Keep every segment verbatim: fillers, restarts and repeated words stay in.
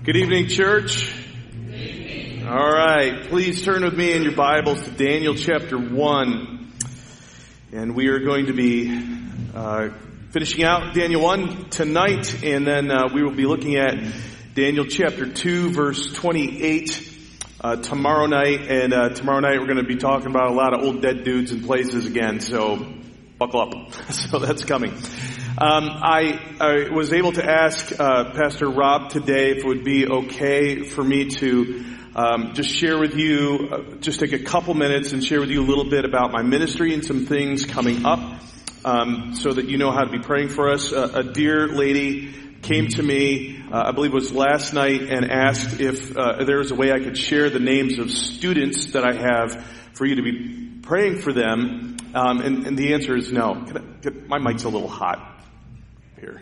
Good evening, church. Good evening. All right, please turn with me in your Bibles to Daniel chapter one. And we are going to be uh, finishing out Daniel one tonight, and then uh, we will be looking at Daniel chapter two, verse twenty-eight uh, tomorrow night. And uh, tomorrow night we're going to be talking about a lot of old dead dudes and places again, so buckle up. So that's coming. Um, I, I was able to ask uh, Pastor Rob today if it would be okay for me to um, just share with you, uh, just take a couple minutes and share with you a little bit about my ministry and some things coming up, um, so that you know how to be praying for us. Uh, a dear lady came to me, uh, I believe it was last night, and asked if uh, there was a way I could share the names of students that I have for you to be praying for them. Um, and, and the answer is no. Can I, can, my mic's a little hot. Here.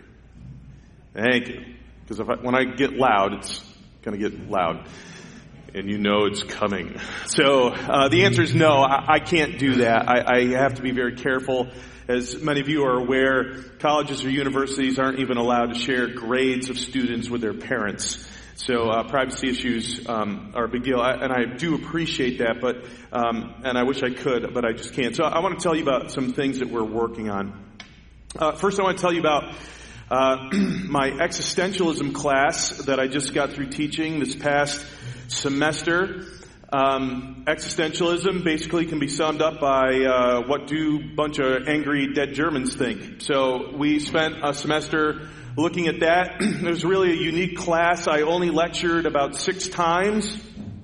Thank you. Because if I, when I get loud, it's going to get loud. And you know it's coming. So uh, the answer is no, I, I can't do that. I, I have to be very careful. As many of you are aware, colleges or universities aren't even allowed to share grades of students with their parents. So uh, privacy issues um, are a big deal. I, and I do appreciate that, but um, and I wish I could, but I just can't. So I want to tell you about some things that we're working on. Uh, first, I want to tell you about uh, my existentialism class that I just got through teaching this past semester. Um, existentialism basically can be summed up by uh, what do a bunch of angry dead Germans think. So we spent a semester looking at that. It was really a unique class. I only lectured about six times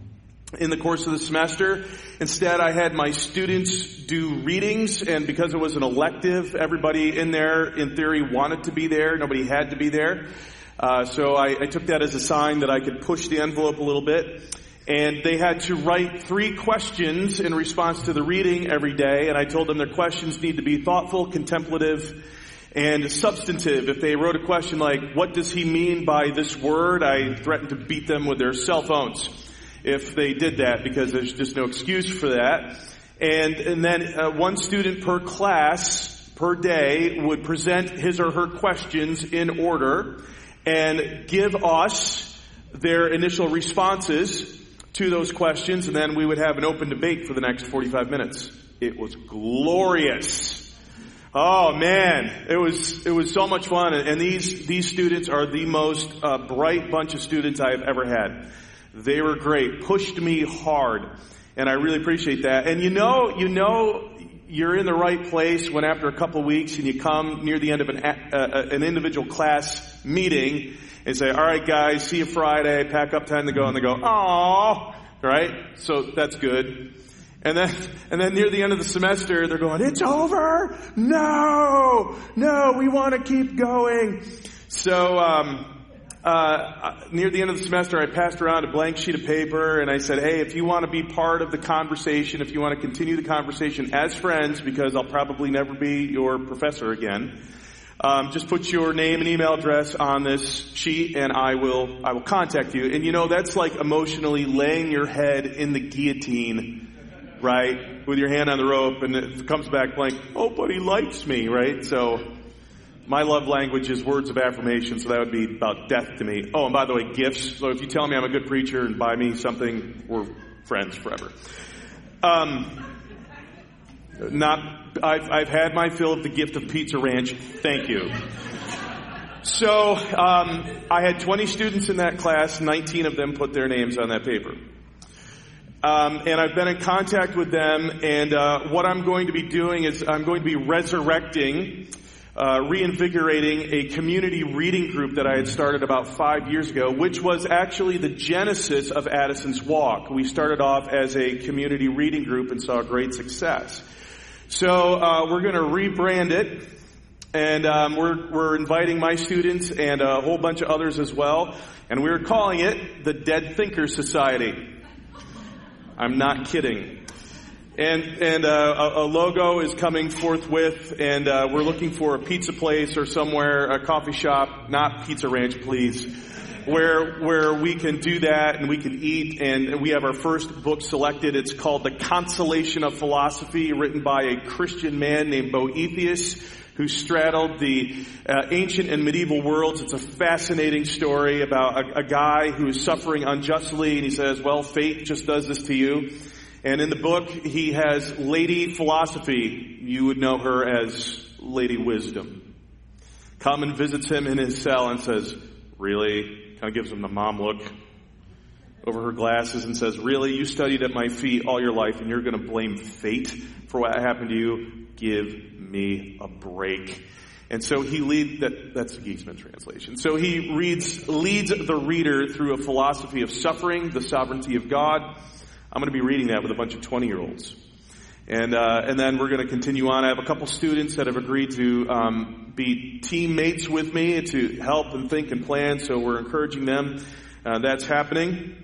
in the course of the semester. Instead, I had my students do readings, and because it was an elective, everybody in there, in theory, wanted to be there. Nobody had to be there. Uh, so I, I took that as a sign that I could push the envelope a little bit. And they had to write three questions in response to the reading every day, and I told them their questions need to be thoughtful, contemplative, and substantive. If they wrote a question like, what does he mean by this word? I threatened to beat them with their cell phones if they did that, because there's just no excuse for that. And, and then uh, one student per class, per day, would present his or her questions in order and give us their initial responses to those questions, and then we would have an open debate for the next forty-five minutes. It was glorious. Oh man, it was it was so much fun, and these these students are the most uh, bright bunch of students I have ever had. They were great, pushed me hard, and I really appreciate that. And you know, you know, you're in the right place when after a couple of weeks and you come near the end of an uh, an individual class meeting and say, "All right, guys, see you Friday. Pack up, time to go." And they go, "Oh," right? So that's good. And then, and then near the end of the semester, they're going, "It's over? No, no, we want to keep going." So, um, uh, near the end of the semester, I passed around a blank sheet of paper and I said, "Hey, if you want to be part of the conversation, if you want to continue the conversation as friends, because I'll probably never be your professor again, um, just put your name and email address on this sheet and I will, I will contact you." And you know, that's like emotionally laying your head in the guillotine, right? With your hand on the rope, and it comes back blank. "Oh, but he likes me," right? So my love language is words of affirmation, so that would be about death to me. Oh, and by the way, gifts. So if you tell me I'm a good preacher and buy me something, we're friends forever. Um, not, I've, I've had my fill of the gift of Pizza Ranch. Thank you. So, um, I had twenty students in that class. nineteen of them put their names on that paper. Um, and I've been in contact with them, and uh, what I'm going to be doing is I'm going to be resurrecting, uh, reinvigorating a community reading group that I had started about five years ago, which was actually the genesis of Addison's Walk. We started off as a community reading group and saw great success. So uh, we're going to rebrand it, and um, we're we're inviting my students and a whole bunch of others as well, and we're calling it the Dead Thinker Society. I'm not kidding. And and uh, a, a logo is coming forthwith, and uh, we're looking for a pizza place or somewhere, a coffee shop, not Pizza Ranch, please, where where we can do that and we can eat. And we have our first book selected. It's called The Consolation of Philosophy, written by a Christian man named Boethius, who straddled the uh, ancient and medieval worlds. It's a fascinating story about a, a guy who is suffering unjustly, and he says, well, fate just does this to you. And in the book, he has Lady Philosophy. You would know her as Lady Wisdom. Come and visits him in his cell and says, really? Kind of gives him the mom look over her glasses and says, really? You studied at my feet all your life and you're going to blame fate for what happened to you? Give me a break. And so he lead that that's the Geisman translation. So he reads leads the reader through a philosophy of suffering, the sovereignty of God. I'm going to be reading that with a bunch of twenty-year-olds. And uh, and then we're going to continue on. I have a couple students that have agreed to um, be teammates with me to help and think and plan. So we're encouraging them. Uh, that's happening.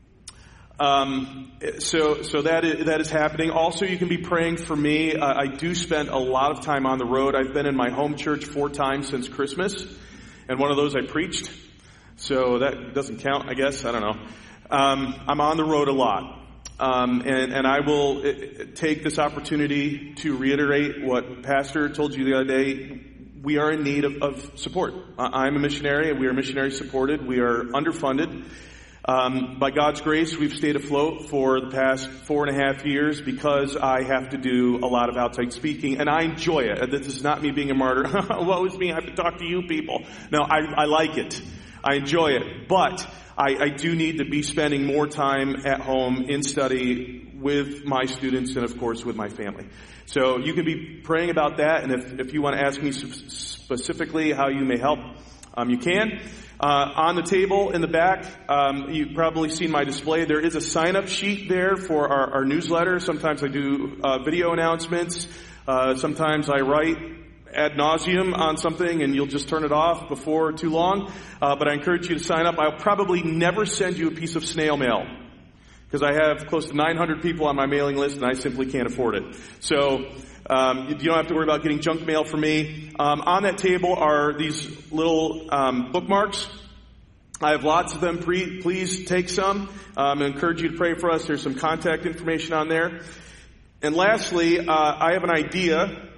Um, so, so that is, that is happening. Also, you can be praying for me. Uh, I do spend a lot of time on the road. I've been in my home church four times since Christmas, and one of those I preached. So that doesn't count, I guess. I don't know. Um, I'm on the road a lot. Um, and, and I will take this opportunity to reiterate what Pastor told you the other day. We are in need of, of support. I'm a missionary, and we are missionary supported. We are underfunded. Um, by God's grace, we've stayed afloat for the past four and a half years because I have to do a lot of outside speaking, and I enjoy it. This is not me being a martyr. Woe is me, I have to talk to you people. No, I, I like it. I enjoy it. But I, I do need to be spending more time at home in study with my students and, of course, with my family. So you can be praying about that, and if, if you want to ask me specifically how you may help, um, you can. Uh, on the table in the back, um, you've probably seen my display. There is a sign-up sheet there for our, our newsletter. Sometimes I do uh, video announcements. Uh, sometimes I write ad nauseum on something, and you'll just turn it off before too long. Uh, but I encourage you to sign up. I'll probably never send you a piece of snail mail because I have close to nine hundred people on my mailing list, and I simply can't afford it. So Um, you don't have to worry about getting junk mail from me. Um, on that table are these little um, bookmarks. I have lots of them. Pre- please take some. Um, I encourage you to pray for us. There's some contact information on there. And lastly, uh, I have an idea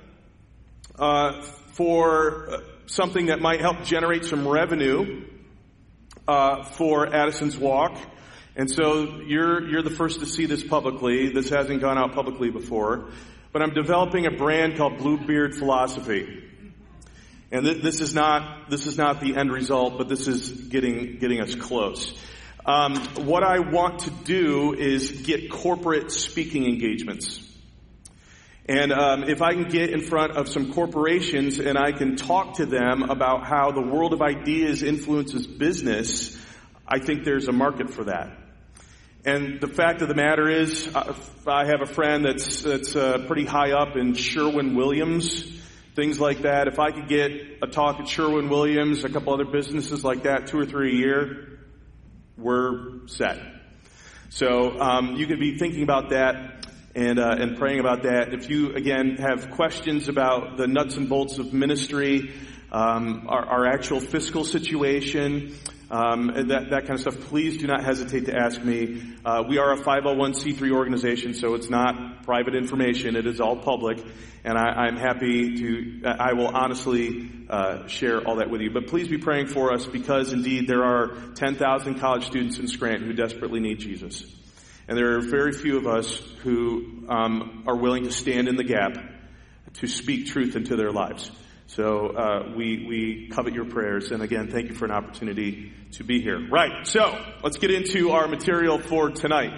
uh, for something that might help generate some revenue uh, for Addison's Walk. And so you're you're the first to see this publicly. This hasn't gone out publicly before. But I'm developing a brand called Bluebeard Philosophy. And th- this is not, this is not the end result, but this is getting, getting us close. Um, what I want to do is get corporate speaking engagements. And, um, if I can get in front of some corporations and I can talk to them about how the world of ideas influences business, I think there's a market for that. And the fact of the matter is, uh, I have a friend that's that's uh, pretty high up in Sherwin-Williams, things like that. If I could get a talk at Sherwin-Williams, a couple other businesses like that, two or three a year, we're set. So um, you could be thinking about that and uh, and praying about that. If you, again, have questions about the nuts and bolts of ministry, um, our, our actual fiscal situation, Um, and that, that kind of stuff, please do not hesitate to ask me. Uh, we are a five oh one c three organization, so it's not private information. It is all public. And I, I'm happy to, I will honestly uh, share all that with you. But please be praying for us because, indeed, there are ten thousand college students in Scranton who desperately need Jesus. And there are very few of us who um, are willing to stand in the gap to speak truth into their lives. So uh, we we covet your prayers, and again, thank you for an opportunity to be here. Right, so let's get into our material for tonight.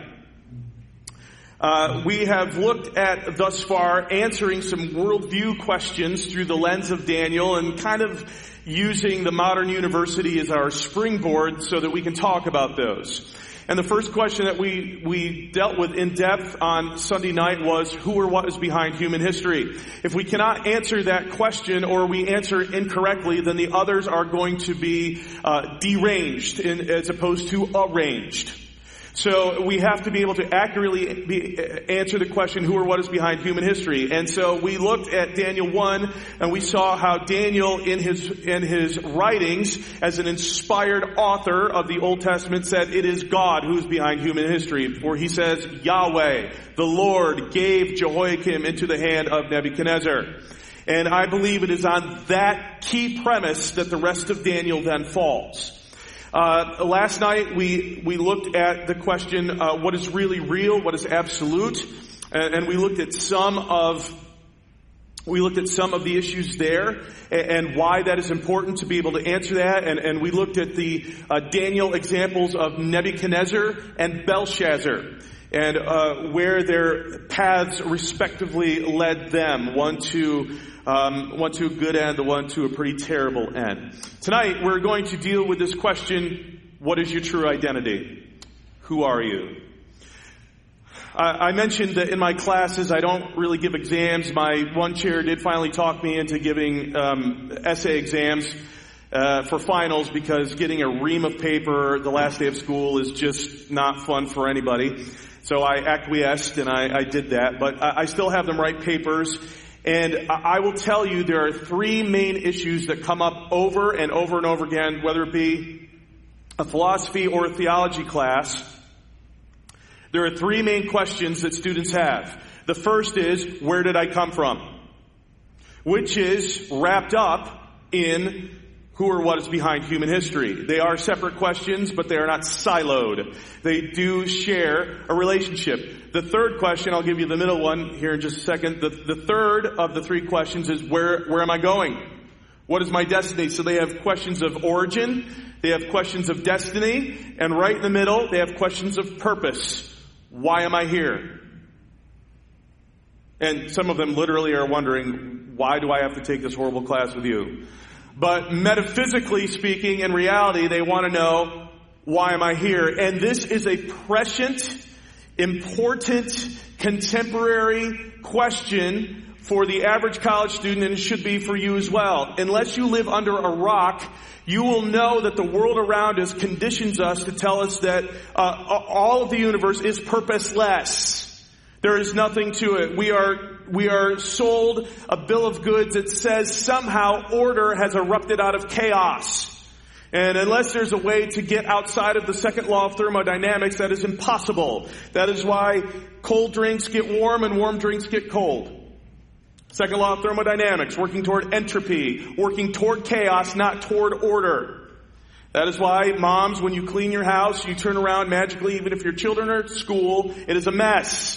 Uh, we have looked at, thus far, answering some worldview questions through the lens of Daniel and kind of using the modern university as our springboard so that we can talk about those. And the first question that we, we dealt with in depth on Sunday night was, who or what is behind human history? If we cannot answer that question or we answer it incorrectly, then the others are going to be uh, deranged in, as opposed to arranged. So we have to be able to accurately be, answer the question, who or what is behind human history? And so we looked at Daniel one, and we saw how Daniel in his, in his writings, as an inspired author of the Old Testament, said it is God who is behind human history. For he says, Yahweh, the Lord, gave Jehoiakim into the hand of Nebuchadnezzar. And I believe it is on that key premise that the rest of Daniel then falls. Uh, last night we, we looked at the question, uh, what is really real, what is absolute, and, and we looked at some of, we looked at some of the issues there, and, and why that is important to be able to answer that, and, and we looked at the, uh, Daniel examples of Nebuchadnezzar and Belshazzar, and, uh, where their paths respectively led them, one to Um, one to a good end, the one to a pretty terrible end. Tonight, we're going to deal with this question, what is your true identity? Who are you? I, I mentioned that in my classes, I don't really give exams. My one chair did finally talk me into giving um, essay exams uh, for finals, because getting a ream of paper the last day of school is just not fun for anybody. So I acquiesced and I, I did that, but I, I still have them write papers. And I will tell you, there are three main issues that come up over and over and over again, whether it be a philosophy or a theology class. There are three main questions that students have. The first is, where did I come from? Which is wrapped up in who or what is behind human history. They are separate questions, but they are not siloed. They do share a relationship. The third question, I'll give you the middle one here in just a second. The, the third of the three questions is, where, where am I going? What is my destiny? So they have questions of origin, they have questions of destiny, and right in the middle, they have questions of purpose. Why am I here? And some of them literally are wondering, why do I have to take this horrible class with you? But metaphysically speaking, in reality, they want to know, why am I here? And this is a prescient, important, contemporary question for the average college student, and it should be for you as well. Unless you live under a rock, you will know that the world around us conditions us to tell us that uh, all of the universe is purposeless. There is nothing to it. We are we are sold a bill of goods that says somehow order has erupted out of chaos. And unless there's a way to get outside of the second law of thermodynamics, that is impossible. That is why cold drinks get warm and warm drinks get cold. Second law of thermodynamics, working toward entropy, working toward chaos, not toward order. That is why, moms, when you clean your house, you turn around magically, even if your children are at school, it is a mess.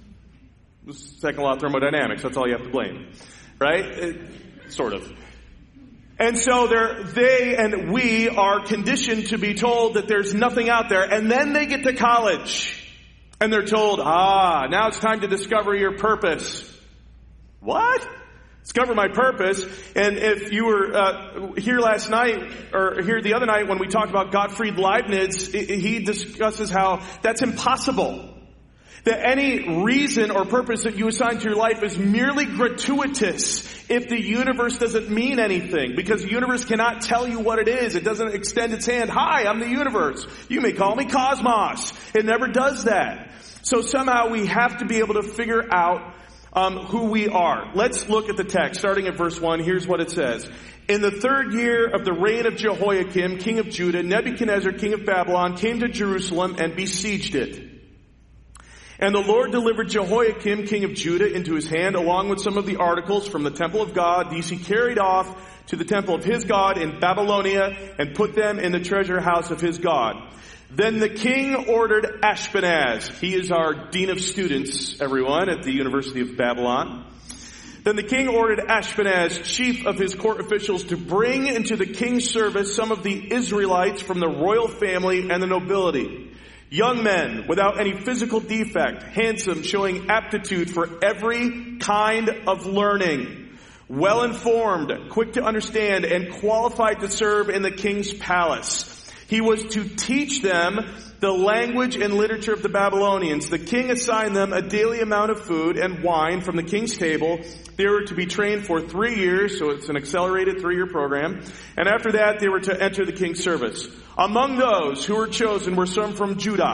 Second law of thermodynamics, that's all you have to blame. Right? It, sort of. And so they're, they and we are conditioned to be told that there's nothing out there. And then they get to college. And they're told, ah, now it's time to discover your purpose. What? Discover my purpose. And if you were uh, here last night, or here the other night when we talked about Gottfried Leibniz, he discusses how that's impossible. That any reason or purpose that you assign to your life is merely gratuitous if the universe doesn't mean anything. Because the universe cannot tell you what it is. It doesn't extend its hand. Hi, I'm the universe. You may call me Cosmos. It never does that. So somehow we have to be able to figure out um, who we are. Let's look at the text. Starting at verse one, here's what it says. In the third year of the reign of Jehoiakim, king of Judah, Nebuchadnezzar, king of Babylon, came to Jerusalem and besieged it. And the Lord delivered Jehoiakim, king of Judah, into his hand, along with some of the articles from the temple of God. These he carried off to the temple of his God in Babylonia and put them in the treasure house of his God. Then the king ordered Ashpenaz. He is our dean of students, everyone, at the University of Babylon. Then the king ordered Ashpenaz, chief of his court officials, to bring into the king's service some of the Israelites from the royal family and the nobility. Young men without any physical defect, handsome, showing aptitude for every kind of learning, well-informed, quick to understand, and qualified to serve in the king's palace. He was to teach them the language and literature of the Babylonians. The king assigned them a daily amount of food and wine from the king's table. They were to be trained for three years, so it's an accelerated three-year program. And after that, they were to enter the king's service. Among those who were chosen were some from Judah,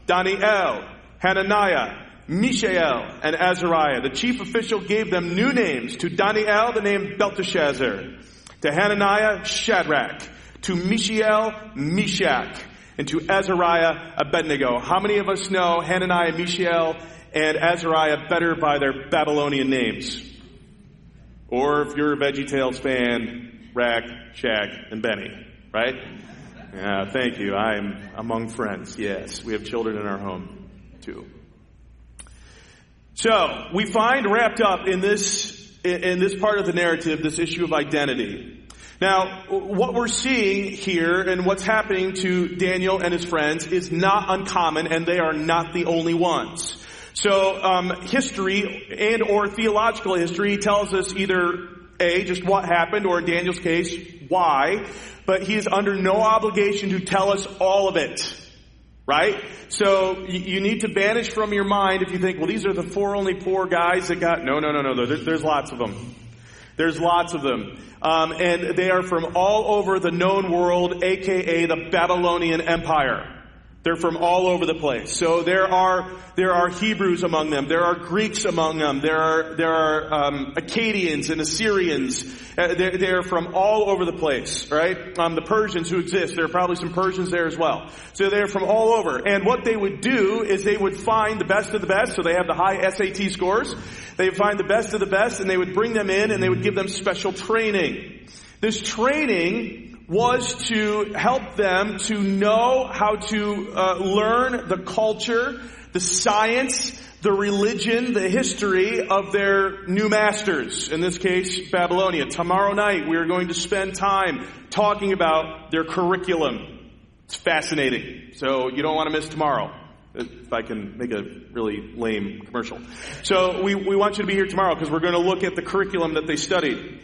Daniel, Hananiah, Mishael, and Azariah. The chief official gave them new names. To Daniel, the name Belteshazzar. To Hananiah, Shadrach. To Mishael, Meshach. And to Azariah, Abednego. How many of us know Hananiah, Mishael, and Azariah better by their Babylonian names? Or if you're a VeggieTales fan, Rack, Shack, and Benny, right? Yeah, thank you. I'm among friends. Yes, we have children in our home, too. So, we find wrapped up in this, in this part of the narrative, this issue of identity. Now, what we're seeing here and what's happening to Daniel and his friends is not uncommon, and they are not the only ones. So, um, history and or theological history tells us either A, just what happened, or in Daniel's case, why. But he is under no obligation to tell us all of it. Right? So, you need to banish from your mind if you think, well, these are the four only poor guys that got... No, no, no, no. There's, there's lots of them. There's lots of them. Um, and they are from all over the known world, a k a the Babylonian Empire. They're from all over the place. So there are there are Hebrews among them. There are Greeks among them. There are there are um, Akkadians and Assyrians. Uh, they're, they're from all over the place, right? Um, the Persians who exist. There are probably some Persians there as well. So they're from all over. And what they would do is they would find the best of the best. So they have the high S A T scores. They would find the best of the best, and they would bring them in, and they would give them special training. This training was to help them to know how to uh, learn the culture, the science, the religion, the history of their new masters. In this case, Babylonia. Tomorrow night, we are going to spend time talking about their curriculum. It's fascinating. So you don't want to miss tomorrow. If I can make a really lame commercial. So we, we want you to be here tomorrow because we're going to look at the curriculum that they studied.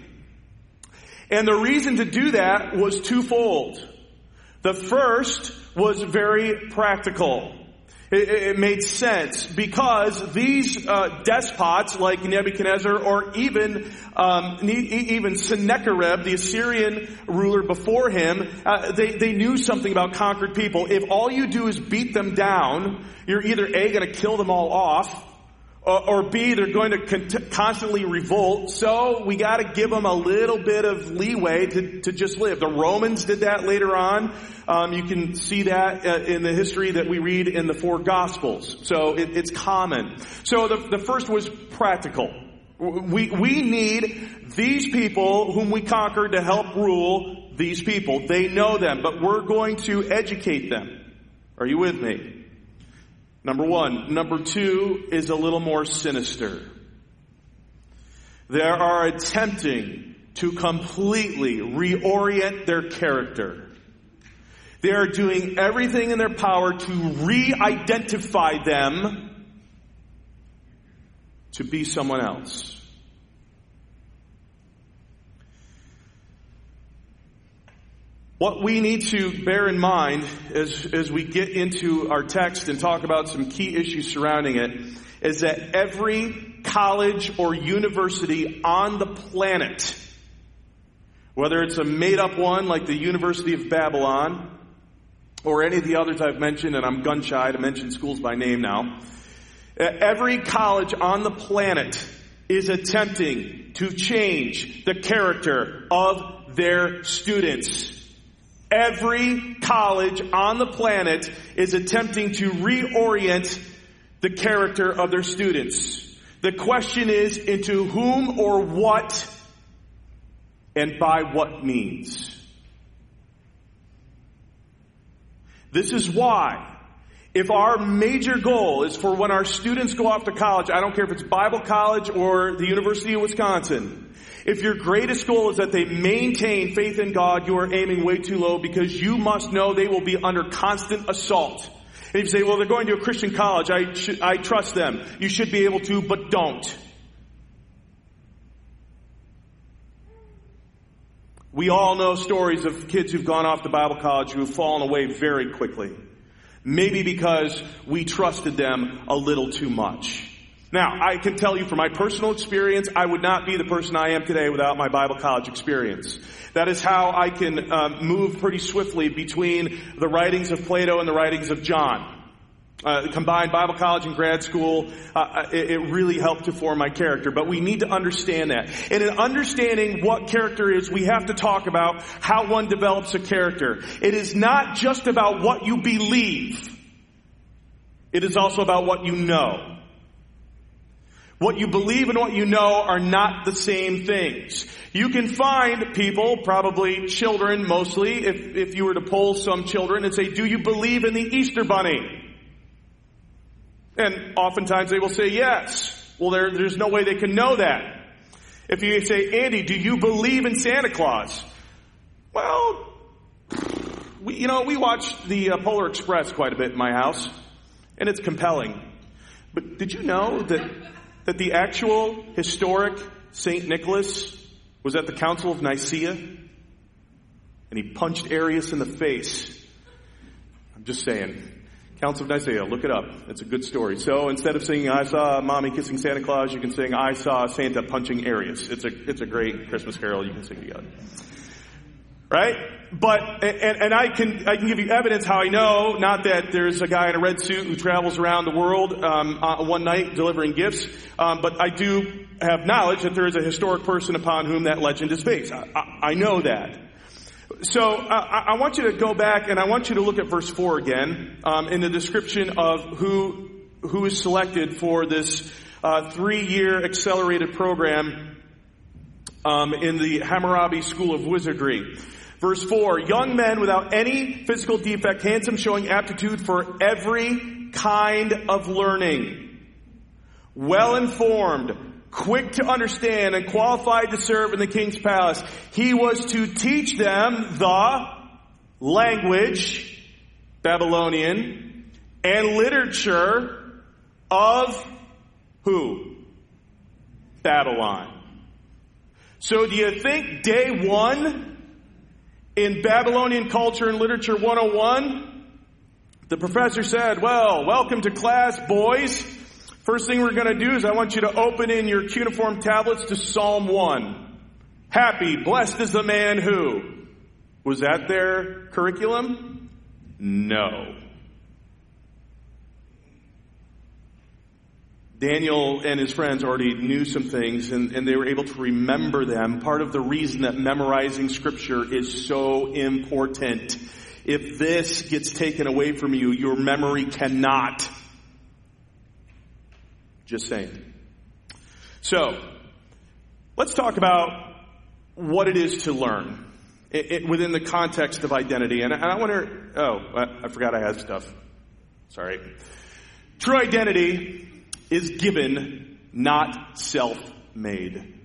And the reason to do that was twofold. The first was very practical. It, it made sense because these uh, despots like Nebuchadnezzar or even um, even Sennacherib, the Assyrian ruler before him, uh, they, they knew something about conquered people. If all you do is beat them down, you're either A, going to kill them all off, or, or B, they're going to con- constantly revolt. So we got to give them a little bit of leeway to, to just live. The Romans did that later on. Um, you can see that uh, in the history that we read in the four Gospels. So it, it's common. So the, the first was practical. We, we need these people whom we conquered to help rule these people. They know them, but we're going to educate them. Are you with me? Number one. Number two is a little more sinister. They are attempting to completely reorient their character. They are doing everything in their power to re-identify them to be someone else. What we need to bear in mind as, as we get into our text and talk about some key issues surrounding it is that every college or university on the planet, whether it's a made-up one like the University of Babylon or any of the others I've mentioned, and I'm gun-shy to mention schools by name now, every college on the planet is attempting to change the character of their students. Every college on the planet is attempting to reorient the character of their students. The question is, into whom or what and by what means? This is why, if our major goal is for when our students go off to college, I don't care if it's Bible college or the University of Wisconsin, if your greatest goal is that they maintain faith in God, you are aiming way too low because you must know they will be under constant assault. And if you say, well, they're going to a Christian college, I, sh- I trust them. You should be able to, but don't. We all know stories of kids who've gone off to Bible college who have fallen away very quickly. Maybe because we trusted them a little too much. Now, I can tell you from my personal experience, I would not be the person I am today without my Bible college experience. That is how I can um, move pretty swiftly between the writings of Plato and the writings of John. Uh, combined Bible college and grad school, uh, it, it really helped to form my character. But we need to understand that. And in understanding what character is, we have to talk about how one develops a character. It is not just about what you believe. It is also about what you know. What you believe and what you know are not the same things. You can find people, probably children mostly, if, if you were to poll some children and say, do you believe in the Easter Bunny? And oftentimes they will say yes. Well, there, there's no way they can know that. If you say, Andy, do you believe in Santa Claus? Well, we, you know, we watch the uh, Polar Express quite a bit in my house, and it's compelling. But did you know that, that the actual historic Saint Nicholas was at the Council of Nicaea? And he punched Arius in the face. I'm just saying. Council of Nicaea, look it up. It's a good story. So instead of singing I saw mommy kissing Santa Claus, you can sing I saw Santa punching Arius. It's a it's a great Christmas carol you can sing together. Right? But and, and I can I can give you evidence how I know, not that there's a guy in a red suit who travels around the world um, uh, one night delivering gifts, um, but I do have knowledge that there is a historic person upon whom that legend is based. I, I, I know that. So uh, I want you to go back and I want you to look at verse four again um, in the description of who who is selected for this uh, three-year accelerated program um, in the Hammurabi School of Wizardry. Verse four, young men without any physical defect, handsome, showing aptitude for every kind of learning, well-informed, quick to understand, and qualified to serve in the king's palace. He was to teach them the language, Babylonian, and literature of who? Babylon. So do you think day one in Babylonian culture and literature one oh one, the professor said, well, welcome to class, boys. First thing we're going to do is I want you to open in your cuneiform tablets to Psalm one. Happy, blessed is the man who. Was that their curriculum? No. Daniel and his friends already knew some things, and, and they were able to remember them. Part of the reason that memorizing Scripture is so important. If this gets taken away from you, your memory cannot. Just saying. So, let's talk about what it is to learn it, it, within the context of identity. And, and I wonder, oh, I forgot I had stuff. Sorry. True identity is given, not self-made.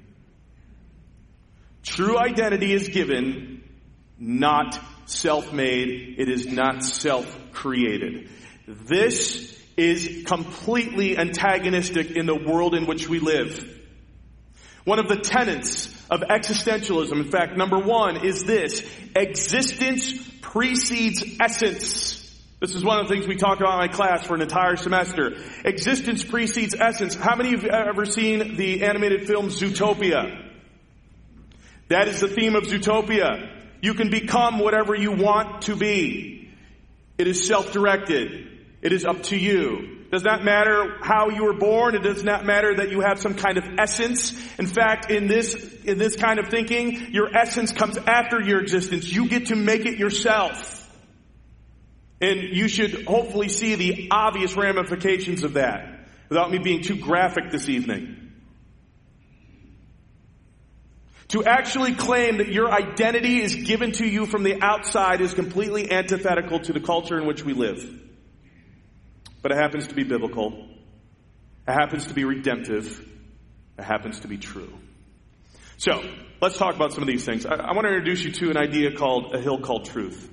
True identity is given, not self-made. It is not self-created. This is completely antagonistic in the world in which we live. One of the tenets of existentialism, in fact, number one, is this: existence precedes essence. This is one of the things we talk about in my class for an entire semester. Existence precedes essence. How many of you have ever seen the animated film Zootopia? That is the theme of Zootopia. You can become whatever you want to be. It is self-directed. It is up to you. It does not matter how you were born. It does not matter that you have some kind of essence. In fact, in this, in this kind of thinking, your essence comes after your existence. You get to make it yourself. And you should hopefully see the obvious ramifications of that without me being too graphic this evening. To actually claim that your identity is given to you from the outside is completely antithetical to the culture in which we live. But it happens to be biblical. It happens to be redemptive. It happens to be true. So, let's talk about some of these things. I, I want to introduce you to an idea called a hill called truth.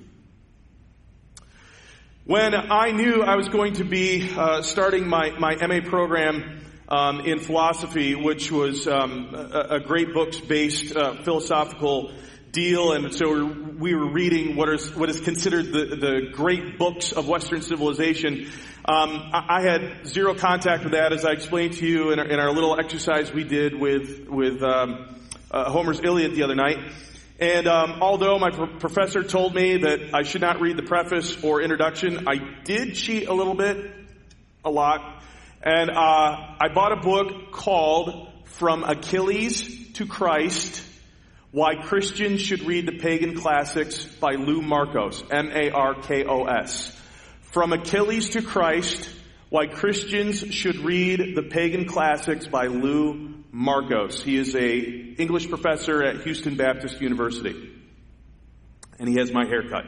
When I knew I was going to be uh, starting my, my M A program um, in philosophy, which was um, a, a great books-based uh, philosophical deal, and so we were reading what is what is considered the, the great books of Western civilization. Um, I, I had zero contact with that, as I explained to you in our, in our little exercise we did with with um, uh, Homer's Iliad the other night. And um, although my pro- professor told me that I should not read the preface or introduction, I did cheat a little bit a lot. And uh, I bought a book called From Achilles to Christ, Why Christians Should Read the Pagan Classics by Lou Markos, M A R K O S. From Achilles to Christ, Why Christians Should Read the Pagan Classics by Lou Markos. He is a English professor at Houston Baptist University. And he has my haircut.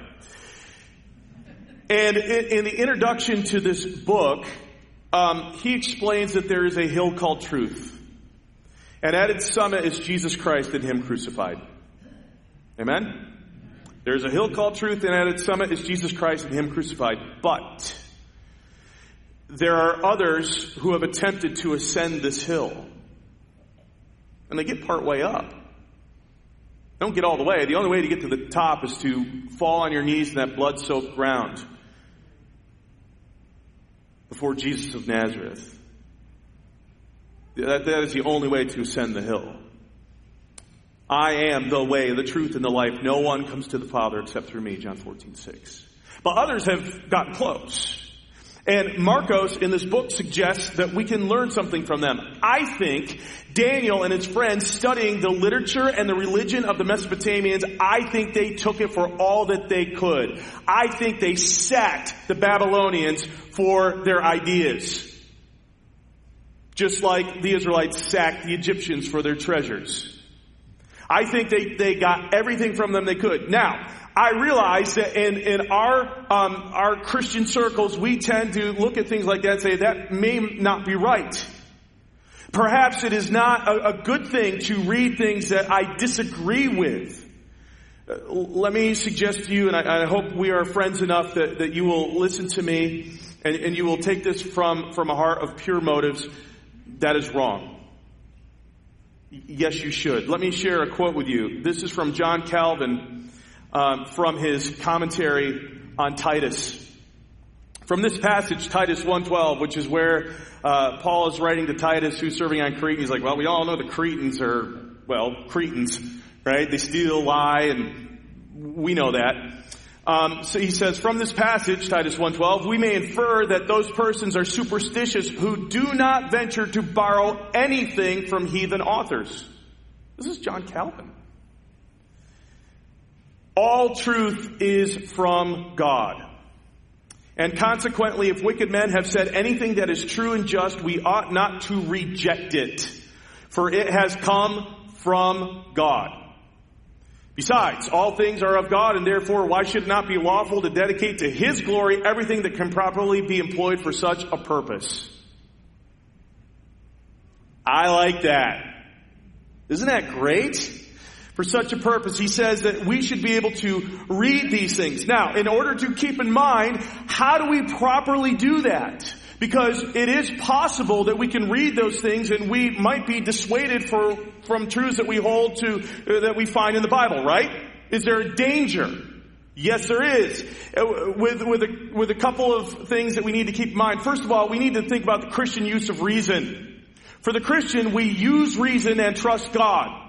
And in, in the introduction to this book, um, he explains that there is a hill called truth. And at its summit is Jesus Christ and Him crucified. Amen? There's a hill called truth, and at its summit is Jesus Christ and Him crucified. But there are others who have attempted to ascend this hill. And they get part way up. They don't get all the way. The only way to get to the top is to fall on your knees in that blood-soaked ground before Jesus of Nazareth. That, that is the only way to ascend the hill. I am the way, the truth, and the life. No one comes to the Father except through me, John fourteen six. But others have gotten close. And Markos in this book suggests that we can learn something from them. I think Daniel and his friends studying the literature and the religion of the Mesopotamians, I think they took it for all that they could. I think they sacked the Babylonians for their ideas. Just like the Israelites sacked the Egyptians for their treasures. I think they, they got everything from them they could. Now, I realize that in, in our, um, our Christian circles, we tend to look at things like that and say, that may not be right. Perhaps it is not a, a good thing to read things that I disagree with. Uh, let me suggest to you, and I, I hope we are friends enough that, that you will listen to me and, and you will take this from, from a heart of pure motives. That is wrong. Yes, you should. Let me share a quote with you. This is from John Calvin. Um, from his commentary on Titus. From this passage, Titus one twelve, which is where uh, Paul is writing to Titus, who's serving on Crete. He's like, well, we all know the Cretans are, well, Cretans, right? They steal, lie, and we know that. Um, so he says, from this passage, Titus one twelve, we may infer that those persons are superstitious who do not venture to borrow anything from heathen authors. This is John Calvin. All truth is from God. And consequently, if wicked men have said anything that is true and just, we ought not to reject it, for it has come from God. Besides, all things are of God, and therefore why should it not be lawful to dedicate to His glory everything that can properly be employed for such a purpose? I like that. Isn't that great? For such a purpose, he says that we should be able to read these things. Now, in order to keep in mind, how do we properly do that? Because it is possible that we can read those things and we might be dissuaded for, from truths that we hold to, uh, that we find in the Bible, right? Is there a danger? Yes, there is. Uh, with, with a, with a couple of things that we need to keep in mind. First of all, we need to think about the Christian use of reason. For the Christian, we use reason and trust God.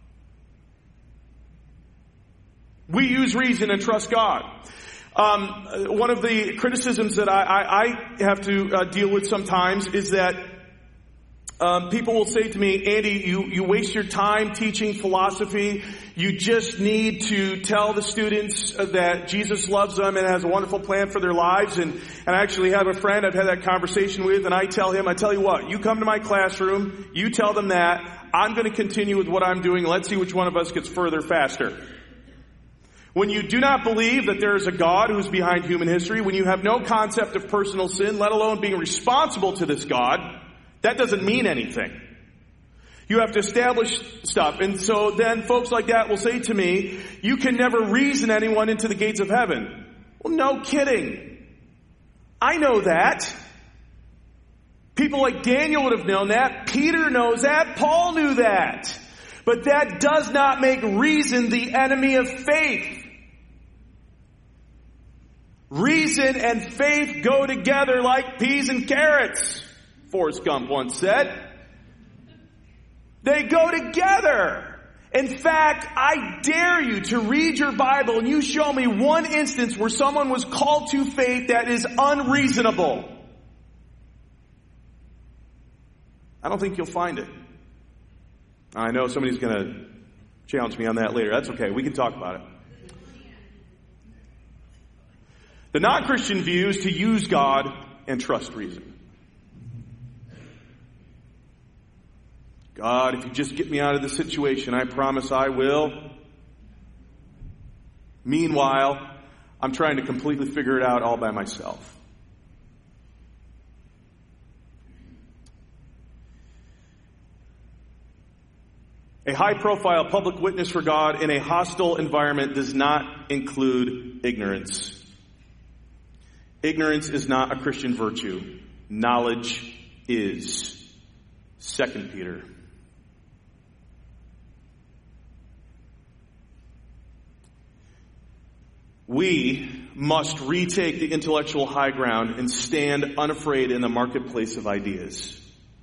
We use reason and trust God. Um, one of the criticisms that I, I, I have to uh, deal with sometimes is that um, people will say to me, Andy, you, you waste your time teaching philosophy. You just need to tell the students that Jesus loves them and has a wonderful plan for their lives. And, and I actually have a friend I've had that conversation with, and I tell him, I tell you what, you come to my classroom, you tell them that, I'm going to continue with what I'm doing, and let's see which one of us gets further faster. When you do not believe that there is a God who's behind human history, when you have no concept of personal sin, let alone being responsible to this God, that doesn't mean anything. You have to establish stuff. And so then folks like that will say to me, you can never reason anyone into the gates of heaven. Well, no kidding. I know that. People like Daniel would have known that. Peter knows that. Paul knew that. But that does not make reason the enemy of faith. Reason and faith go together like peas and carrots, Forrest Gump once said. They go together. In fact, I dare you to read your Bible and you show me one instance where someone was called to faith that is unreasonable. I don't think you'll find it. I know somebody's going to challenge me on that later. That's okay. We can talk about it. The non-Christian view is to use God and trust reason. God, if you just get me out of this situation, I promise I will. Meanwhile, I'm trying to completely figure it out all by myself. A high-profile public witness for God in a hostile environment does not include ignorance. Ignorance is not a Christian virtue. Knowledge is. Second Peter. We must retake the intellectual high ground and stand unafraid in the marketplace of ideas.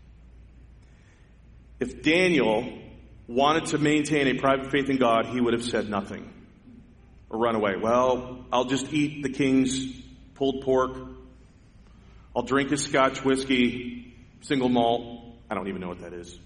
If Daniel wanted to maintain a private faith in God, he would have said nothing or run away. Well, I'll just eat the king's pulled pork. I'll drink his Scotch whiskey, single malt. I don't even know what that is.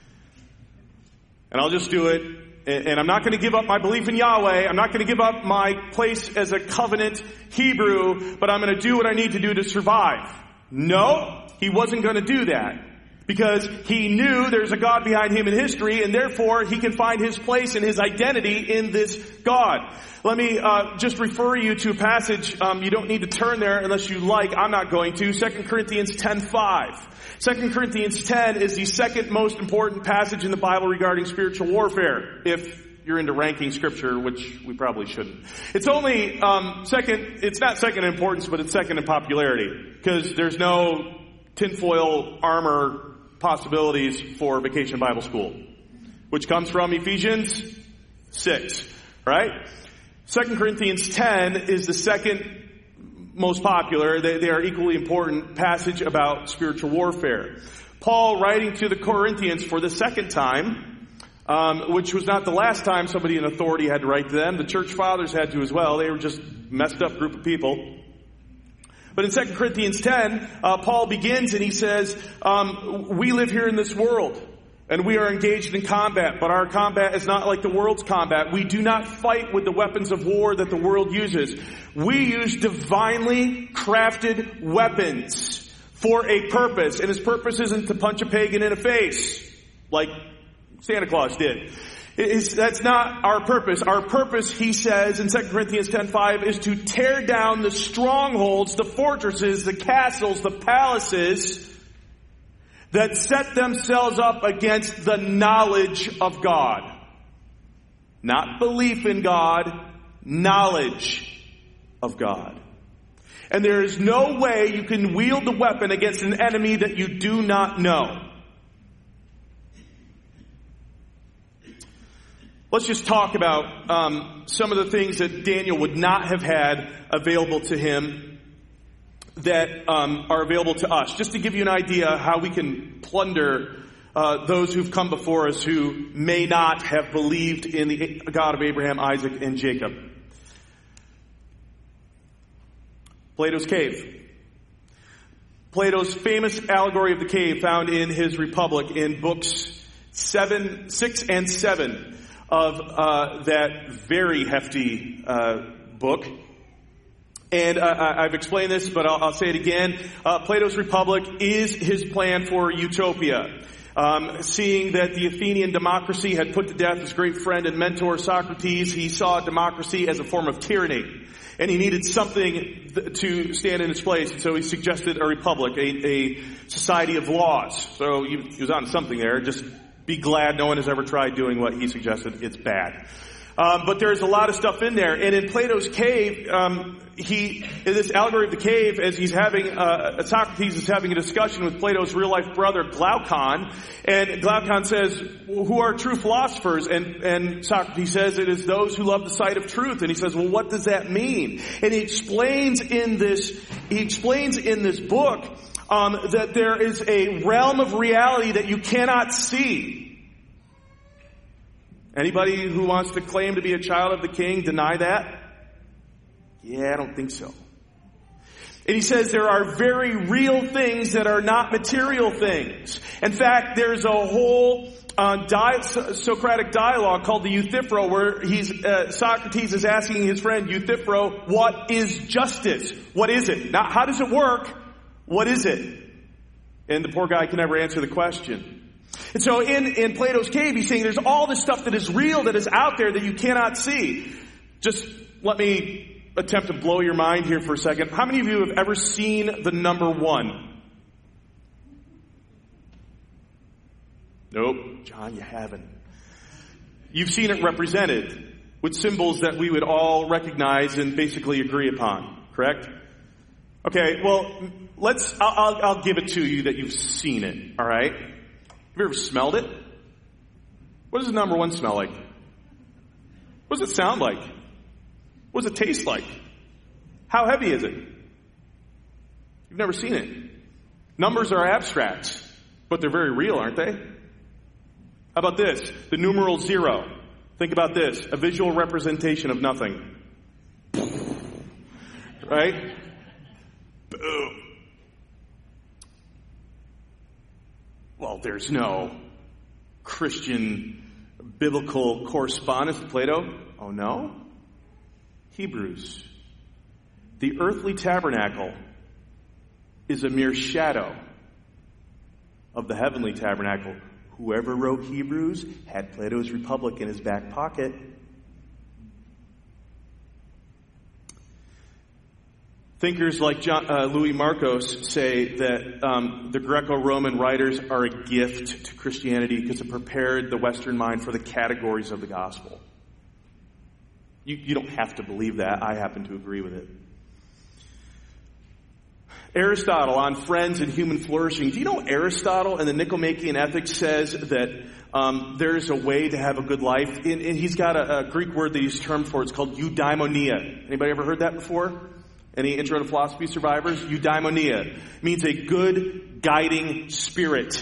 And I'll just do it. And I'm not going to give up my belief in Yahweh. I'm not going to give up my place as a covenant Hebrew, but I'm going to do what I need to do to survive. No, he wasn't going to do that. Because he knew there's a God behind him in history, and therefore he can find his place and his identity in this God. Let me uh, just refer you to a passage. Um, you don't need to turn there unless you like. I'm not going to. Second Corinthians ten five. Second Corinthians ten is the second most important passage in the Bible regarding spiritual warfare, if you're into ranking scripture, which we probably shouldn't. It's only um, second, it's not second in importance, but it's second in popularity, because there's no tinfoil armor possibilities for Vacation Bible School, which comes from Ephesians six, right? Second Corinthians ten is the second most popular. They, they are equally important passage about spiritual warfare. Paul, writing to the Corinthians for the second time, um, which was not the last time somebody in authority had to write to them. The church fathers had to as well. They were just messed up group of people. But in Second Corinthians ten, uh, Paul begins and he says, um, we live here in this world and we are engaged in combat, but our combat is not like the world's combat. We do not fight with the weapons of war that the world uses. We use divinely crafted weapons for a purpose, and his purpose isn't to punch a pagan in the face like Santa Claus did. It's, that's not our purpose. Our purpose, he says in Second Corinthians ten five, is to tear down the strongholds, the fortresses, the castles, the palaces that set themselves up against the knowledge of God. Not belief in God, knowledge of God. And there is no way you can wield the weapon against an enemy that you do not know. Let's just talk about um, some of the things that Daniel would not have had available to him that um, are available to us. Just to give you an idea how we can plunder uh, those who've come before us who may not have believed in the God of Abraham, Isaac, and Jacob. Plato's cave. Plato's famous allegory of the cave, found in his Republic in books seven, six and seven. Of uh, that very hefty uh, book. And uh, I've explained this, but I'll, I'll say it again. Uh, Plato's Republic is his plan for utopia. Um, seeing that the Athenian democracy had put to death his great friend and mentor Socrates, he saw democracy as a form of tyranny. And he needed something th- to stand in its place. And so he suggested a republic, a, a society of laws. So he, he was on something there. Just be glad no one has ever tried doing what he suggested. It's bad. Um, but there's a lot of stuff in there. And in Plato's cave, um, he, in this allegory of the cave, as he's having, uh, Socrates is having a discussion with Plato's real-life brother, Glaucon. And Glaucon says, well, who are true philosophers? And, and Socrates says, it is those who love the sight of truth. And he says, well, what does that mean? And he explains in this, he explains in this book, Um, that there is a realm of reality that you cannot see. Anybody who wants to claim to be a child of the king deny that? Yeah, I don't think so. And he says there are very real things that are not material things. In fact, there's a whole uh, di- Socratic dialogue called the Euthyphro, where he's uh, Socrates is asking his friend Euthyphro, what is justice? What is it? Not how does it work? What is it? And the poor guy can never answer the question. And so in, in Plato's cave, he's saying there's all this stuff that is real, that is out there that you cannot see. Just let me attempt to blow your mind here for a second. How many of you have ever seen the number one? Nope. John, you haven't. You've seen it represented with symbols that we would all recognize and basically agree upon, correct? Okay, well, let's, I'll, I'll, I'll give it to you that you've seen it, all right? Have you ever smelled it? What does the number one smell like? What does it sound like? What does it taste like? How heavy is it? You've never seen it. Numbers are abstract, but they're very real, aren't they? How about this? The numeral zero. Think about this. A visual representation of nothing. Right? Boom. Well, there's no Christian biblical correspondence to Plato. Oh, no? Hebrews. The earthly tabernacle is a mere shadow of the heavenly tabernacle. Whoever wrote Hebrews had Plato's Republic in his back pocket. Thinkers like John, uh, Louis Marcos say that um, the Greco-Roman writers are a gift to Christianity because it prepared the Western mind for the categories of the gospel. You, you don't have to believe that. I happen to agree with it. Aristotle on friends and human flourishing. Do you know Aristotle in the Nicomachean Ethics says that um, there's a way to have a good life? And, and he's got a, a Greek word that he's termed for. It's called eudaimonia. Anybody ever heard that before? Any intro to philosophy survivors? Eudaimonia means a good guiding spirit.